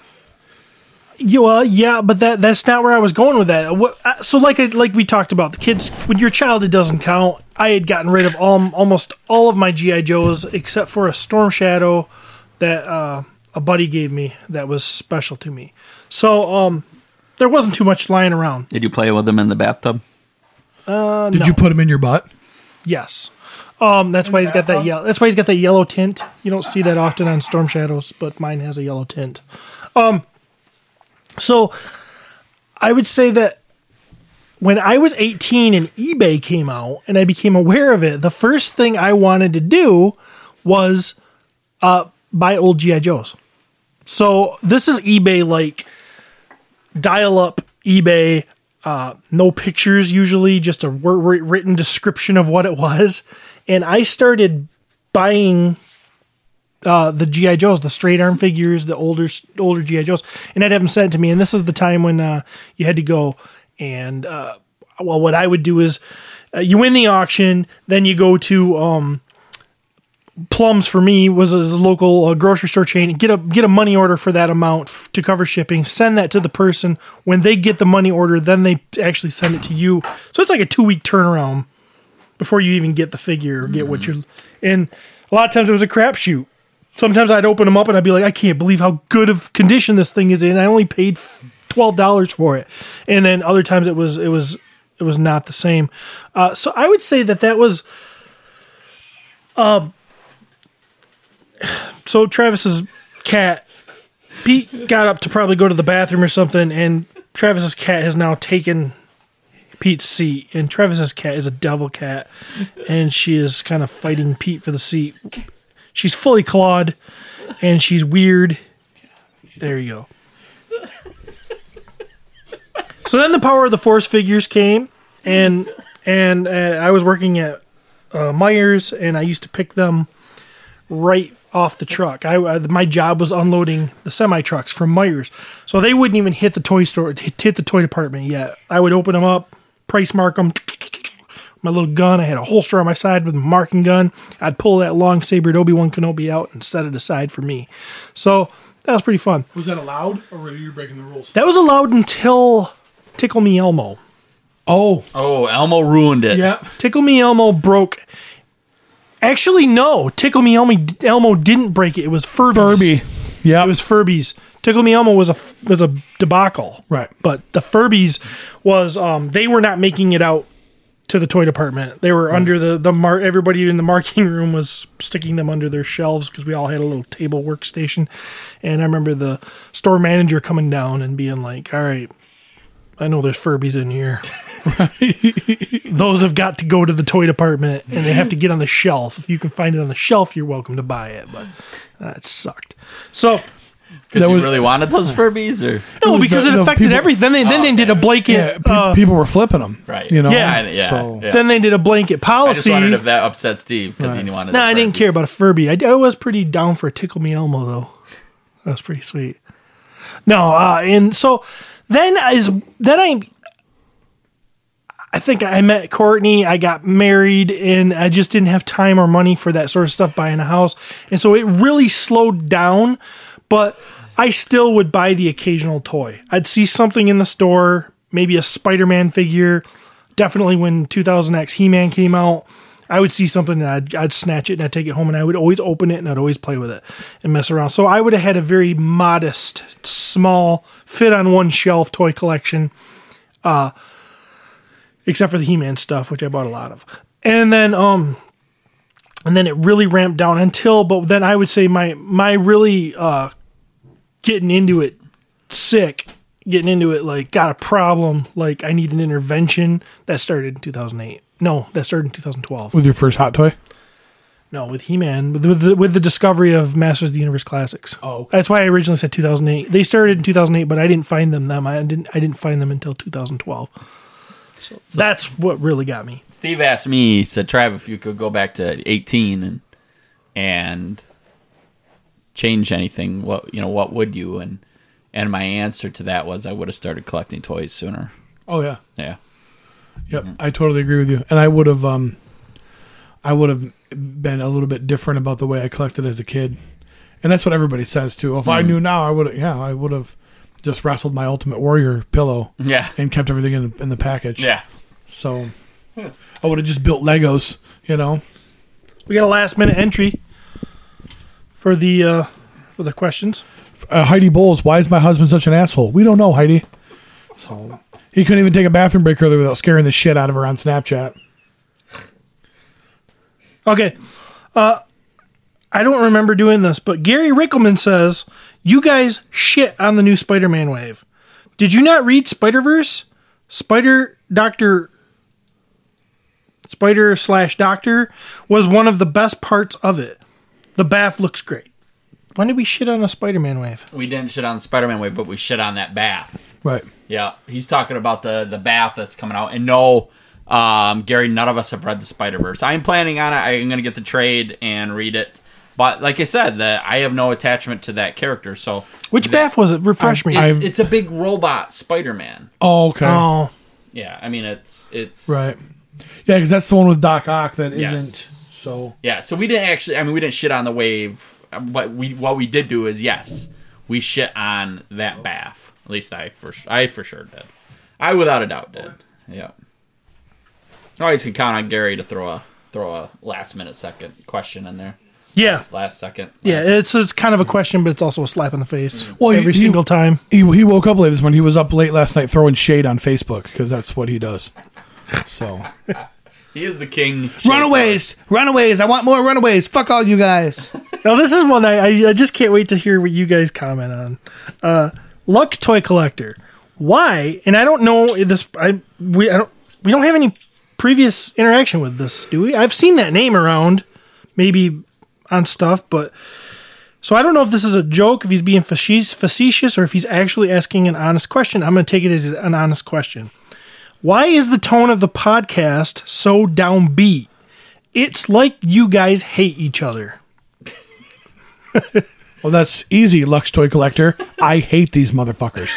Yeah, but that's not where I was going with that. So like we talked about, the kids, when you're a child, it doesn't count. I had gotten rid of almost all of my G.I. Joes except for a Storm Shadow that a buddy gave me that was special to me. So there wasn't too much lying around. Did you play with them in the bathtub? Did you put them in your butt? Yes. That's why he's got that yellow. That's why he's got that yellow tint. You don't see that often on Storm Shadows, but mine has a yellow tint. So I would say that when I was 18 and eBay came out and I became aware of it, the first thing I wanted to do was buy old G.I. Joes. So this is eBay, like dial-up eBay, no pictures usually, just a written description of what it was. And I started buying the G.I. Joes, the straight arm figures, the older G.I. Joes, and I'd have them sent to me. And this is the time when you had to go and, what I would do is you win the auction, then you go to Plum's, for me, was a local grocery store chain, get a money order for that amount to cover shipping, send that to the person. When they get the money order, then they actually send it to you. So it's like a 2-week turnaround before you even get the figure or get what you're... And a lot of times it was a crapshoot. Sometimes I'd open them up and I'd be like, I can't believe how good of condition this thing is in. I only paid $12 for it. And then other times it was not the same. So I would say that was... So Travis's cat, Pete got up to probably go to the bathroom or something, and Travis's cat has now taken Pete's seat, and Travis's cat is a devil cat, and she is kind of fighting Pete for the seat. She's fully clawed, and she's weird. There you go. So then the Power of the Force figures came, and I was working at Myers, and I used to pick them right off the truck. My job was unloading the semi trucks from Myers, so they wouldn't even hit the toy store, hit the toy department yet. I would open them up, price mark them. My little gun, I had a holster on my side with a marking gun. I'd pull that long sabered Obi-Wan Kenobi out and set it aside for me. So that was pretty fun. Was that allowed, or were you breaking the rules? That was allowed until Tickle Me Elmo. Oh, Elmo ruined it. yeah. Tickle Me Elmo broke. Actually, no. Tickle Me Elmo didn't break it. It was Furbies. Furby. Yeah. It was Furbies. Tickle Me Elmo was a debacle. Right. But the Furbies was they were not making it out to the toy department. They were under the everybody in the marketing room was sticking them under their shelves because we all had a little table workstation. And I remember the store manager coming down and being like, "All right, I know there's Furbies in here. Those have got to go to the toy department and they have to get on the shelf. If you can find it on the shelf, you're welcome to buy it." But that sucked. So Because you really wanted those Furbies, or no, because it affected people- everything. Then they did a blanket. People were flipping them. Right. You know? Yeah. So, Then they did a blanket I just policy. wondered if that upset Steve because he wanted. No, his I didn't Furbies. care about a Furby. I was pretty down for a Tickle Me Elmo though. That was pretty sweet. No, and so then I think I met Courtney. I got married, and I just didn't have time or money for that sort of stuff, buying a house, and so it really slowed down. But I still would buy the occasional toy. I'd see something in the store, maybe a Spider-Man figure. Definitely when 2000X He-Man came out, I would see something and I'd snatch it and I'd take it home, and I would always open it and I'd always play with it and mess around. So I would have had a very modest, small, fit on one shelf toy collection, except for the He-Man stuff, which I bought a lot of. And then it really ramped down but then I would say my really getting into it like got a problem, like I need an intervention, that started in 2008. No, that started in 2012. with your first hot toy? No, with He-Man, with the discovery of Masters of the Universe Classics. Oh, okay. That's why I originally said 2008. They started in 2008, but I didn't find them. I didn't find them until 2012. So that's what really got me. Steve asked me, he said, "Trav, if you could go back to 18 and change anything, what would you?" And my answer to that was I would have started collecting toys sooner. Oh, yeah. Yeah. Yep. I totally agree with you. And I would have been a little bit different about the way I collected as a kid. And that's what everybody says, too. If I knew now, I would have just wrestled my Ultimate Warrior pillow. Yeah. And kept everything in the package. Yeah. So I would have just built Legos, you know. We got a last minute entry for the questions. Heidi Bowles, why is my husband such an asshole? We don't know, Heidi. So he couldn't even take a bathroom break earlier without scaring the shit out of her on Snapchat. Okay. I don't remember doing this, but Gary Rickelman says, "You guys shit on the new Spider-Man wave. Did you not read Spider-Verse? Spider/Doctor was one of the best parts of it. The bath looks great." When did we shit on a Spider-Man wave? We didn't shit on the Spider-Man wave, but we shit on that bath. Right. Yeah. He's talking about the bath that's coming out. And no, Gary, none of us have read the Spider-Verse. I'm planning on it. I'm going to get the trade and read it. But like I said, I have no attachment to that character. So Which bath was it? Refresh me. It's a big robot Spider-Man. Oh, okay. Oh, Yeah, I mean it's Right. Yeah, because that's the one with Doc Ock that Yes. isn't. So Yeah, so we didn't actually. I mean, we didn't shit on the wave. What we did do is yes, we shit on that bath. At least I for sure did. I without a doubt did. Yeah. Always can count on Gary to throw a last minute second question in there. yeah. Last second. Yeah, it's kind of a question, but it's also a slap in the face. Well, every single time. he woke up late this morning. He was up late last night throwing shade on Facebook because that's what he does. So He is the king. runaways. I want more runaways. Fuck all you guys. Now, this is one I just can't wait to hear what you guys comment on. Lux Toy Collector. Why? And I don't know this. We don't have any previous interaction with this, do we? I've seen that name around, maybe on stuff, but so I don't know if this is a joke, if he's being facetious, or if he's actually asking an honest question. I'm going to take it as an honest question. Why is the tone of the podcast so downbeat? It's like you guys hate each other. Well, that's easy, Lux Toy Collector. I hate these motherfuckers.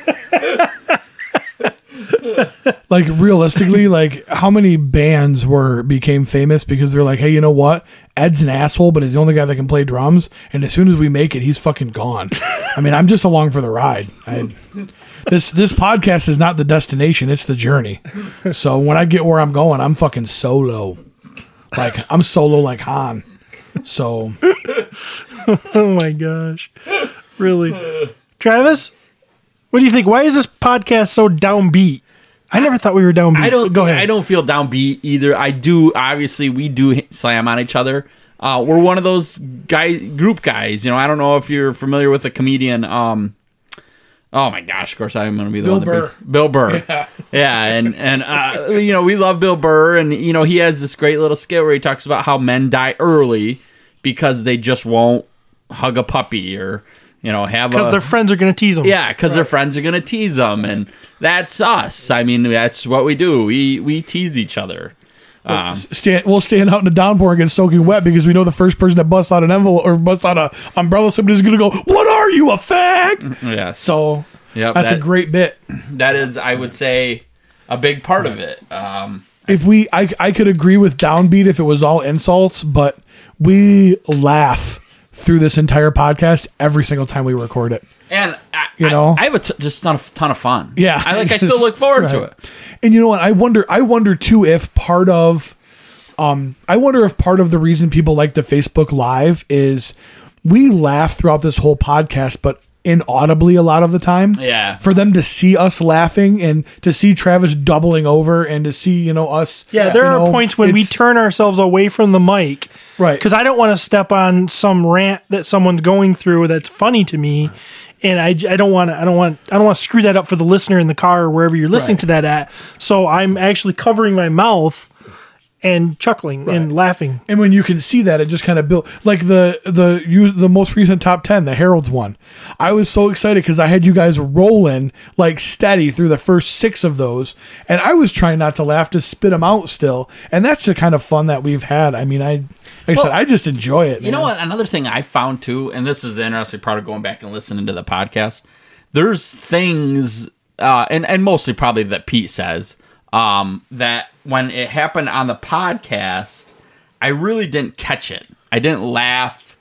Like, realistically, like, how many bands became famous because they're like, hey, you know what? Ed's an asshole, but he's the only guy that can play drums, and as soon as we make it, he's fucking gone. I mean, I'm just along for the ride. This podcast is not the destination; it's the journey. So when I get where I'm going, I'm fucking solo. Like I'm solo like Han. So, oh my gosh, really, Travis, what do you think? Why is this podcast so downbeat? I never thought we were downbeat. Go ahead. I don't feel downbeat either. I do. Obviously, we do slam on each other. We're one of those group guys. You know, I don't know if you're familiar with the comedian. Oh my gosh! Of course, I'm going to be the one. Bill Burr. Yeah, and you know, we love Bill Burr, and you know, he has this great little skit where he talks about how men die early because they just won't hug a puppy or, you know, because their friends are going to tease them. Yeah, because their friends are going to tease them, and that's us. I mean, that's what we do. We tease each other. We'll stand out in the downpour and get soaking wet because we know the first person that busts out an envelope or busts out an umbrella, somebody's going to go, "What are you, a fag?" Yeah. So that's a great bit. That is, I would say, a big part of it. I could agree with downbeat if it was all insults, but we laugh through this entire podcast every single time we record it. And I have just a ton of fun. Yeah, I still look forward to it. And you know what? I wonder too if part of the reason people like the Facebook Live is we laugh throughout this whole podcast, but inaudibly a lot of the time. Yeah. For them to see us laughing and to see Travis doubling over and to see, you know, us. Yeah, there are points when we turn ourselves away from the mic. Right. Because I don't want to step on some rant that someone's going through that's funny to me. And I don't want to screw that up for the listener in the car or wherever you're listening to that at. So I'm actually covering my mouth and chuckling and laughing. And when you can see that, it just kind of built like the most recent top 10, the Herald's one. I was so excited because I had you guys rolling like steady through the first 6 of those, and I was trying not to laugh to spit them out still. And that's the kind of fun that we've had. I mean, I said, I just enjoy it. You know what? Another thing I found too, and this is the interesting part of going back and listening to the podcast. There's things, and mostly probably that Pete says. That when it happened on the podcast, I really didn't catch it. I didn't laugh.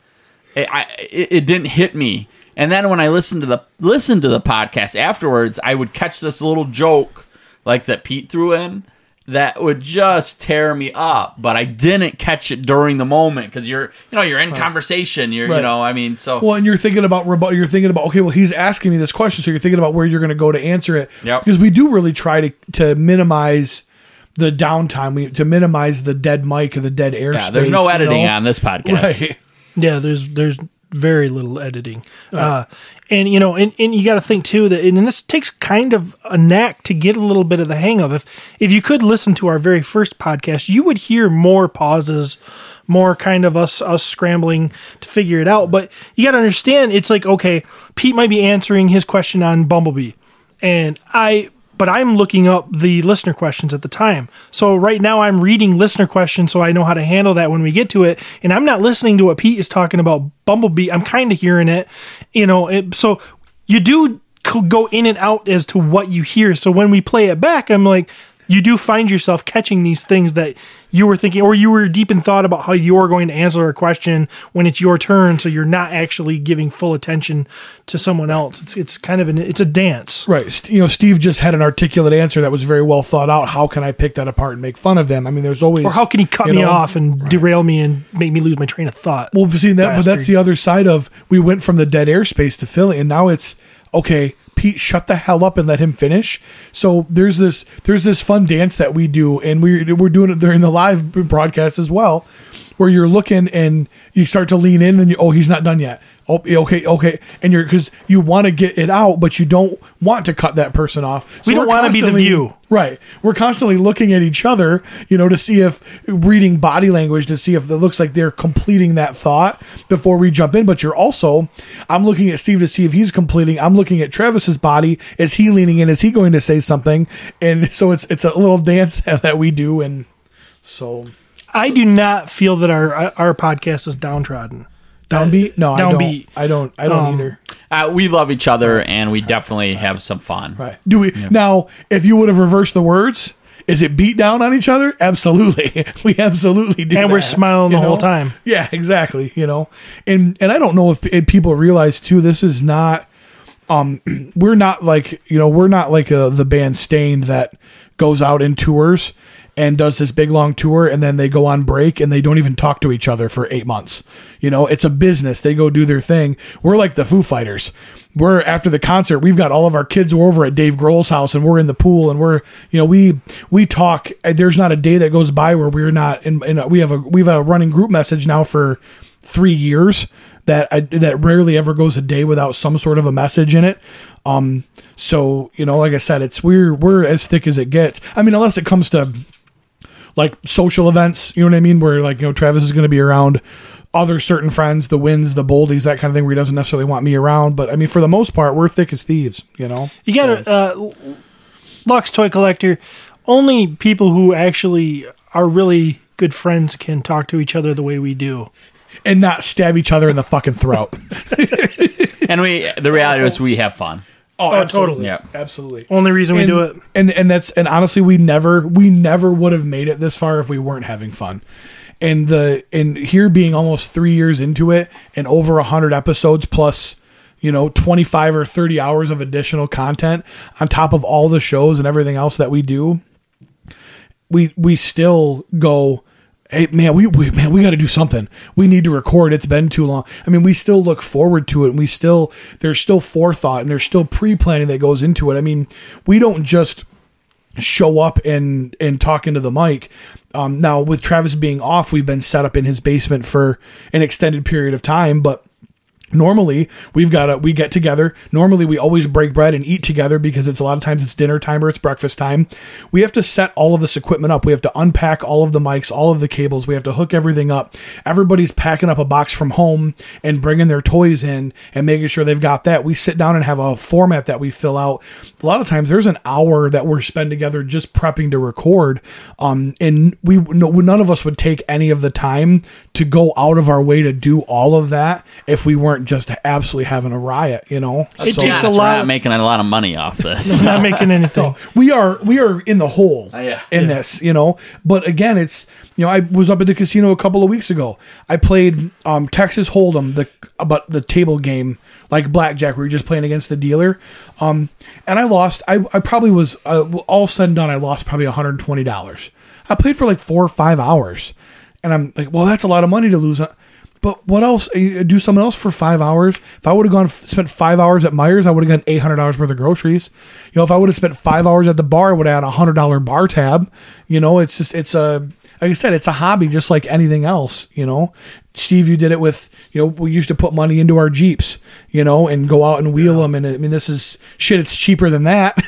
It didn't hit me. And then when I listened to the podcast afterwards, I would catch this little joke like that Pete threw in that would just tear me up. But I didn't catch it during the moment because you're in conversation. You know, I mean, so well, and you're thinking about okay, well, he's asking me this question, so you're thinking about where you're going to go to answer it. Yep. Because we do really try to minimize the downtime, to minimize the dead mic or the dead airspace. Yeah, there's no editing on this podcast. Right. Yeah, there's very little editing. And you know, and you got to think too that, and this takes kind of a knack to get a little bit of the hang of. If you could listen to our very first podcast, you would hear more pauses, more kind of us scrambling to figure it out. But you got to understand, it's like, okay, Pete might be answering his question on Bumblebee, but I'm looking up the listener questions at the time. So right now I'm reading listener questions so I know how to handle that when we get to it. And I'm not listening to what Pete is talking about Bumblebee. I'm kind of hearing it, you know. So you do go in and out as to what you hear. So when we play it back, I'm like, you do find yourself catching these things that you were thinking, or you were deep in thought about how you're going to answer a question when it's your turn. So you're not actually giving full attention to someone else. It's kind of it's a dance. Right. You know, Steve just had an articulate answer that was very well thought out. How can I pick that apart and make fun of him? I mean, there's always, or how can he cut me off and derail me and make me lose my train of thought? Well, see that, but that's the other side of, we went from the dead airspace to Philly, and now it's okay. Pete, shut the hell up and let him finish. So there's this fun dance that we do, and we're doing it during the live broadcast as well, where you're looking and you start to lean in, and he's not done yet. Oh, okay, and because you want to get it out, but you don't want to cut that person off. So we don't want to be the view, right? We're constantly looking at each other, you know, to see if reading body language, to see if it looks like they're completing that thought before we jump in. But I'm looking at Steve to see if he's completing. I'm looking at Travis's body. Is he leaning in? Is he going to say something? And so it's a little dance that we do, and so I do not feel that our podcast is downtrodden. Downbeat? No, downbeat. I don't either. We love each other, and we definitely have some fun. Right. Do we now? If you would have reversed the words, is it beat down on each other? Absolutely. We absolutely do. And we're smiling the whole time. Yeah, exactly. You know, and I don't know if people realize too, this is not we're not like the band Stained that goes out and tours and does this big long tour, and then they go on break and they don't even talk to each other for 8 months. It's a business. They go do their thing. We're like the Foo Fighters. We're after the concert, we've got all of our kids were over at Dave Grohl's house, and we're in the pool, and we're, we talk. There's not a day that goes by where we're not we've a running group message now for 3 years that rarely ever goes a day without some sort of a message in it. So, like I said, we're as thick as it gets. I mean, unless it comes to like social events, you know what I mean? Where like, Travis is going to be around other certain friends, the Wins, the Boldies, that kind of thing, where he doesn't necessarily want me around. But I mean, for the most part, we're thick as thieves, You got Lux Toy Collector. Only people who actually are really good friends can talk to each other the way we do. And not stab each other in the fucking throat. And the reality is we have fun. Oh, totally. Yeah. Absolutely. Only reason we do it. And honestly, we never would have made it this far if we weren't having fun. And here being almost 3 years into it and over 100 episodes plus, 25 or 30 hours of additional content on top of all the shows and everything else that we do, we still go, hey man, we got to do something. We need to record. It's been too long. I mean, we still look forward to it, and there's still forethought and there's still pre-planning that goes into it. I mean, we don't just show up and talk into the mic. Now with Travis being off, we've been set up in his basement for an extended period of time, but normally we get together. Normally we always break bread and eat together because a lot of times it's dinner time or it's breakfast time. We have to set all of this equipment up. We have to unpack all of the mics, all of the cables. We have to hook everything up. Everybody's packing up a box from home and bringing their toys in and making sure they've got that. We sit down and have a format that we fill out. A lot of times there's an hour that we're spend together just prepping to record. And none of us would take any of the time to go out of our way to do all of that if we weren't just absolutely having a riot, It takes a lot. We're not making a lot of money off this. Not making anything. No, we are in the hole this, But again, it's I was up at the casino a couple of weeks ago. I played Texas Hold'em, the table game like blackjack, where you're just playing against the dealer. And I lost. I probably was all said and done. I lost probably $120. I played for like 4 or 5 hours, and I'm like, well, that's a lot of money to lose. But what else? Do something else for 5 hours. If I would have spent 5 hours at Myers, I would have gotten $800 worth of groceries. If I would have spent 5 hours at the bar, I would have had $100 bar tab. Like I said, it's a hobby just like anything else. Steve, you did it with, we used to put money into our Jeeps, and go out and wheel them. And I mean, this is shit. It's cheaper than that.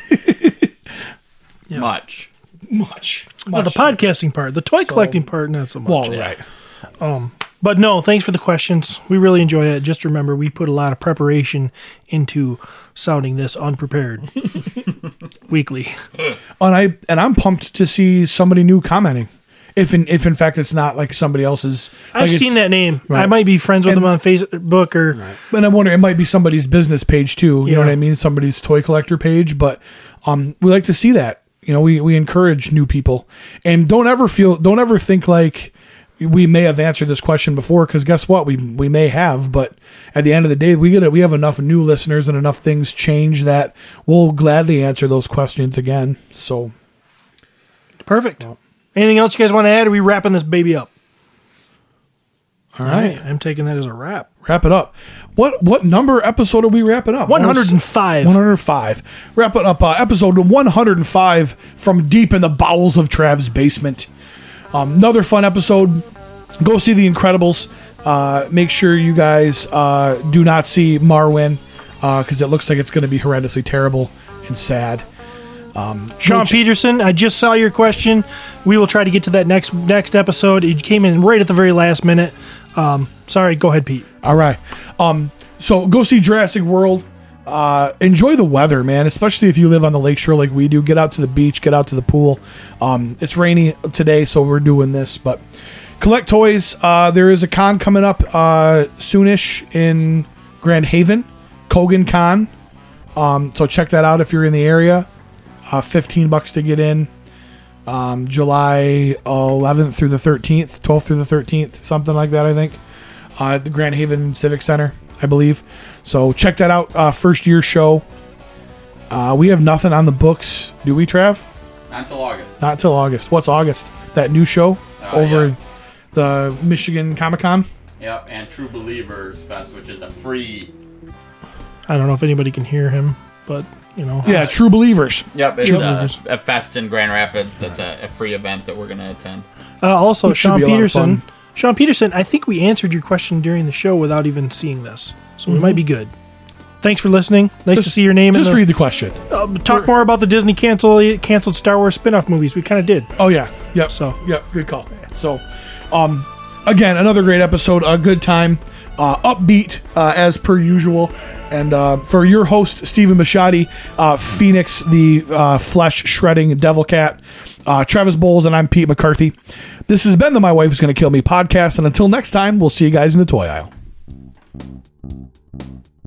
Much. Well, the podcasting part, the toy collecting part, not so much. Well, right. But no, thanks for the questions. We really enjoy it. Just remember, we put a lot of preparation into sounding this unprepared weekly. And I'm pumped to see somebody new commenting. If in fact it's not like somebody else's. I've seen that name. Right. I might be friends with them on Facebook or. Right. And I wonder, it might be somebody's business page too. You know what I mean? Somebody's toy collector page. But we like to see that. We encourage new people, and don't ever think like we may have answered this question before, because guess what? We may have, but at the end of the day, we have enough new listeners and enough things change that we'll gladly answer those questions again. So perfect. Anything else you guys want to add? Or are we wrapping this baby up? All right. I'm taking that as a wrap. Wrap it up. What number episode are we wrapping up? 105. 105. Wrap it up. Episode 105 from deep in the bowels of Trav's basement. Another fun episode. Go see The Incredibles. Make sure you guys do not see Marwin, because it looks like it's going to be horrendously terrible and sad. Sean Peterson, I just saw your question. We will try to get to that next episode. It came in right at the very last minute. Sorry, go ahead, Pete. All right. So go see Jurassic World. Enjoy the weather, man, especially if you live on the lakeshore like we do. Get out to the beach, get out to the pool. It's rainy today, so we're doing this, but collect toys. There is a con coming up soonish in Grand Haven, Kogan Con. So check that out if you're in the area. $15 to get in. July 11th through the 13th, 12th through the 13th, something like that, I think. At the Grand Haven Civic Center. I believe. So check that out. First year show. We have nothing on the books, do we, Trav? Not until August. Not until August. What's August? That new show over yeah. the Michigan Comic-Con? Yep, and True Believers Fest, which is a free... I don't know if anybody can hear him, but, you know. Yeah, True Believers. Yep, it's True a fest in Grand Rapids. That's a free event that we're going to attend. Also, It should Sean be a lot of Peterson. fun. Sean Peterson, I think we answered your question during the show without even seeing this. So we might be good. Thanks for listening. Nice to see your name. Just read the question. Talk more about the Disney canceled Star Wars spin-off movies. We kind of did. Oh, yeah. Yep. So. Yep, good call. So, again, another great episode. A good time. Upbeat, as per usual. And for your host, Stephen Bisciotti, Phoenix, the flesh-shredding devil cat, Travis Bowles, and I'm Pete McCarthy. This has been the My Wife Is Gonna Kill Me podcast. And until next time, we'll see you guys in the toy aisle.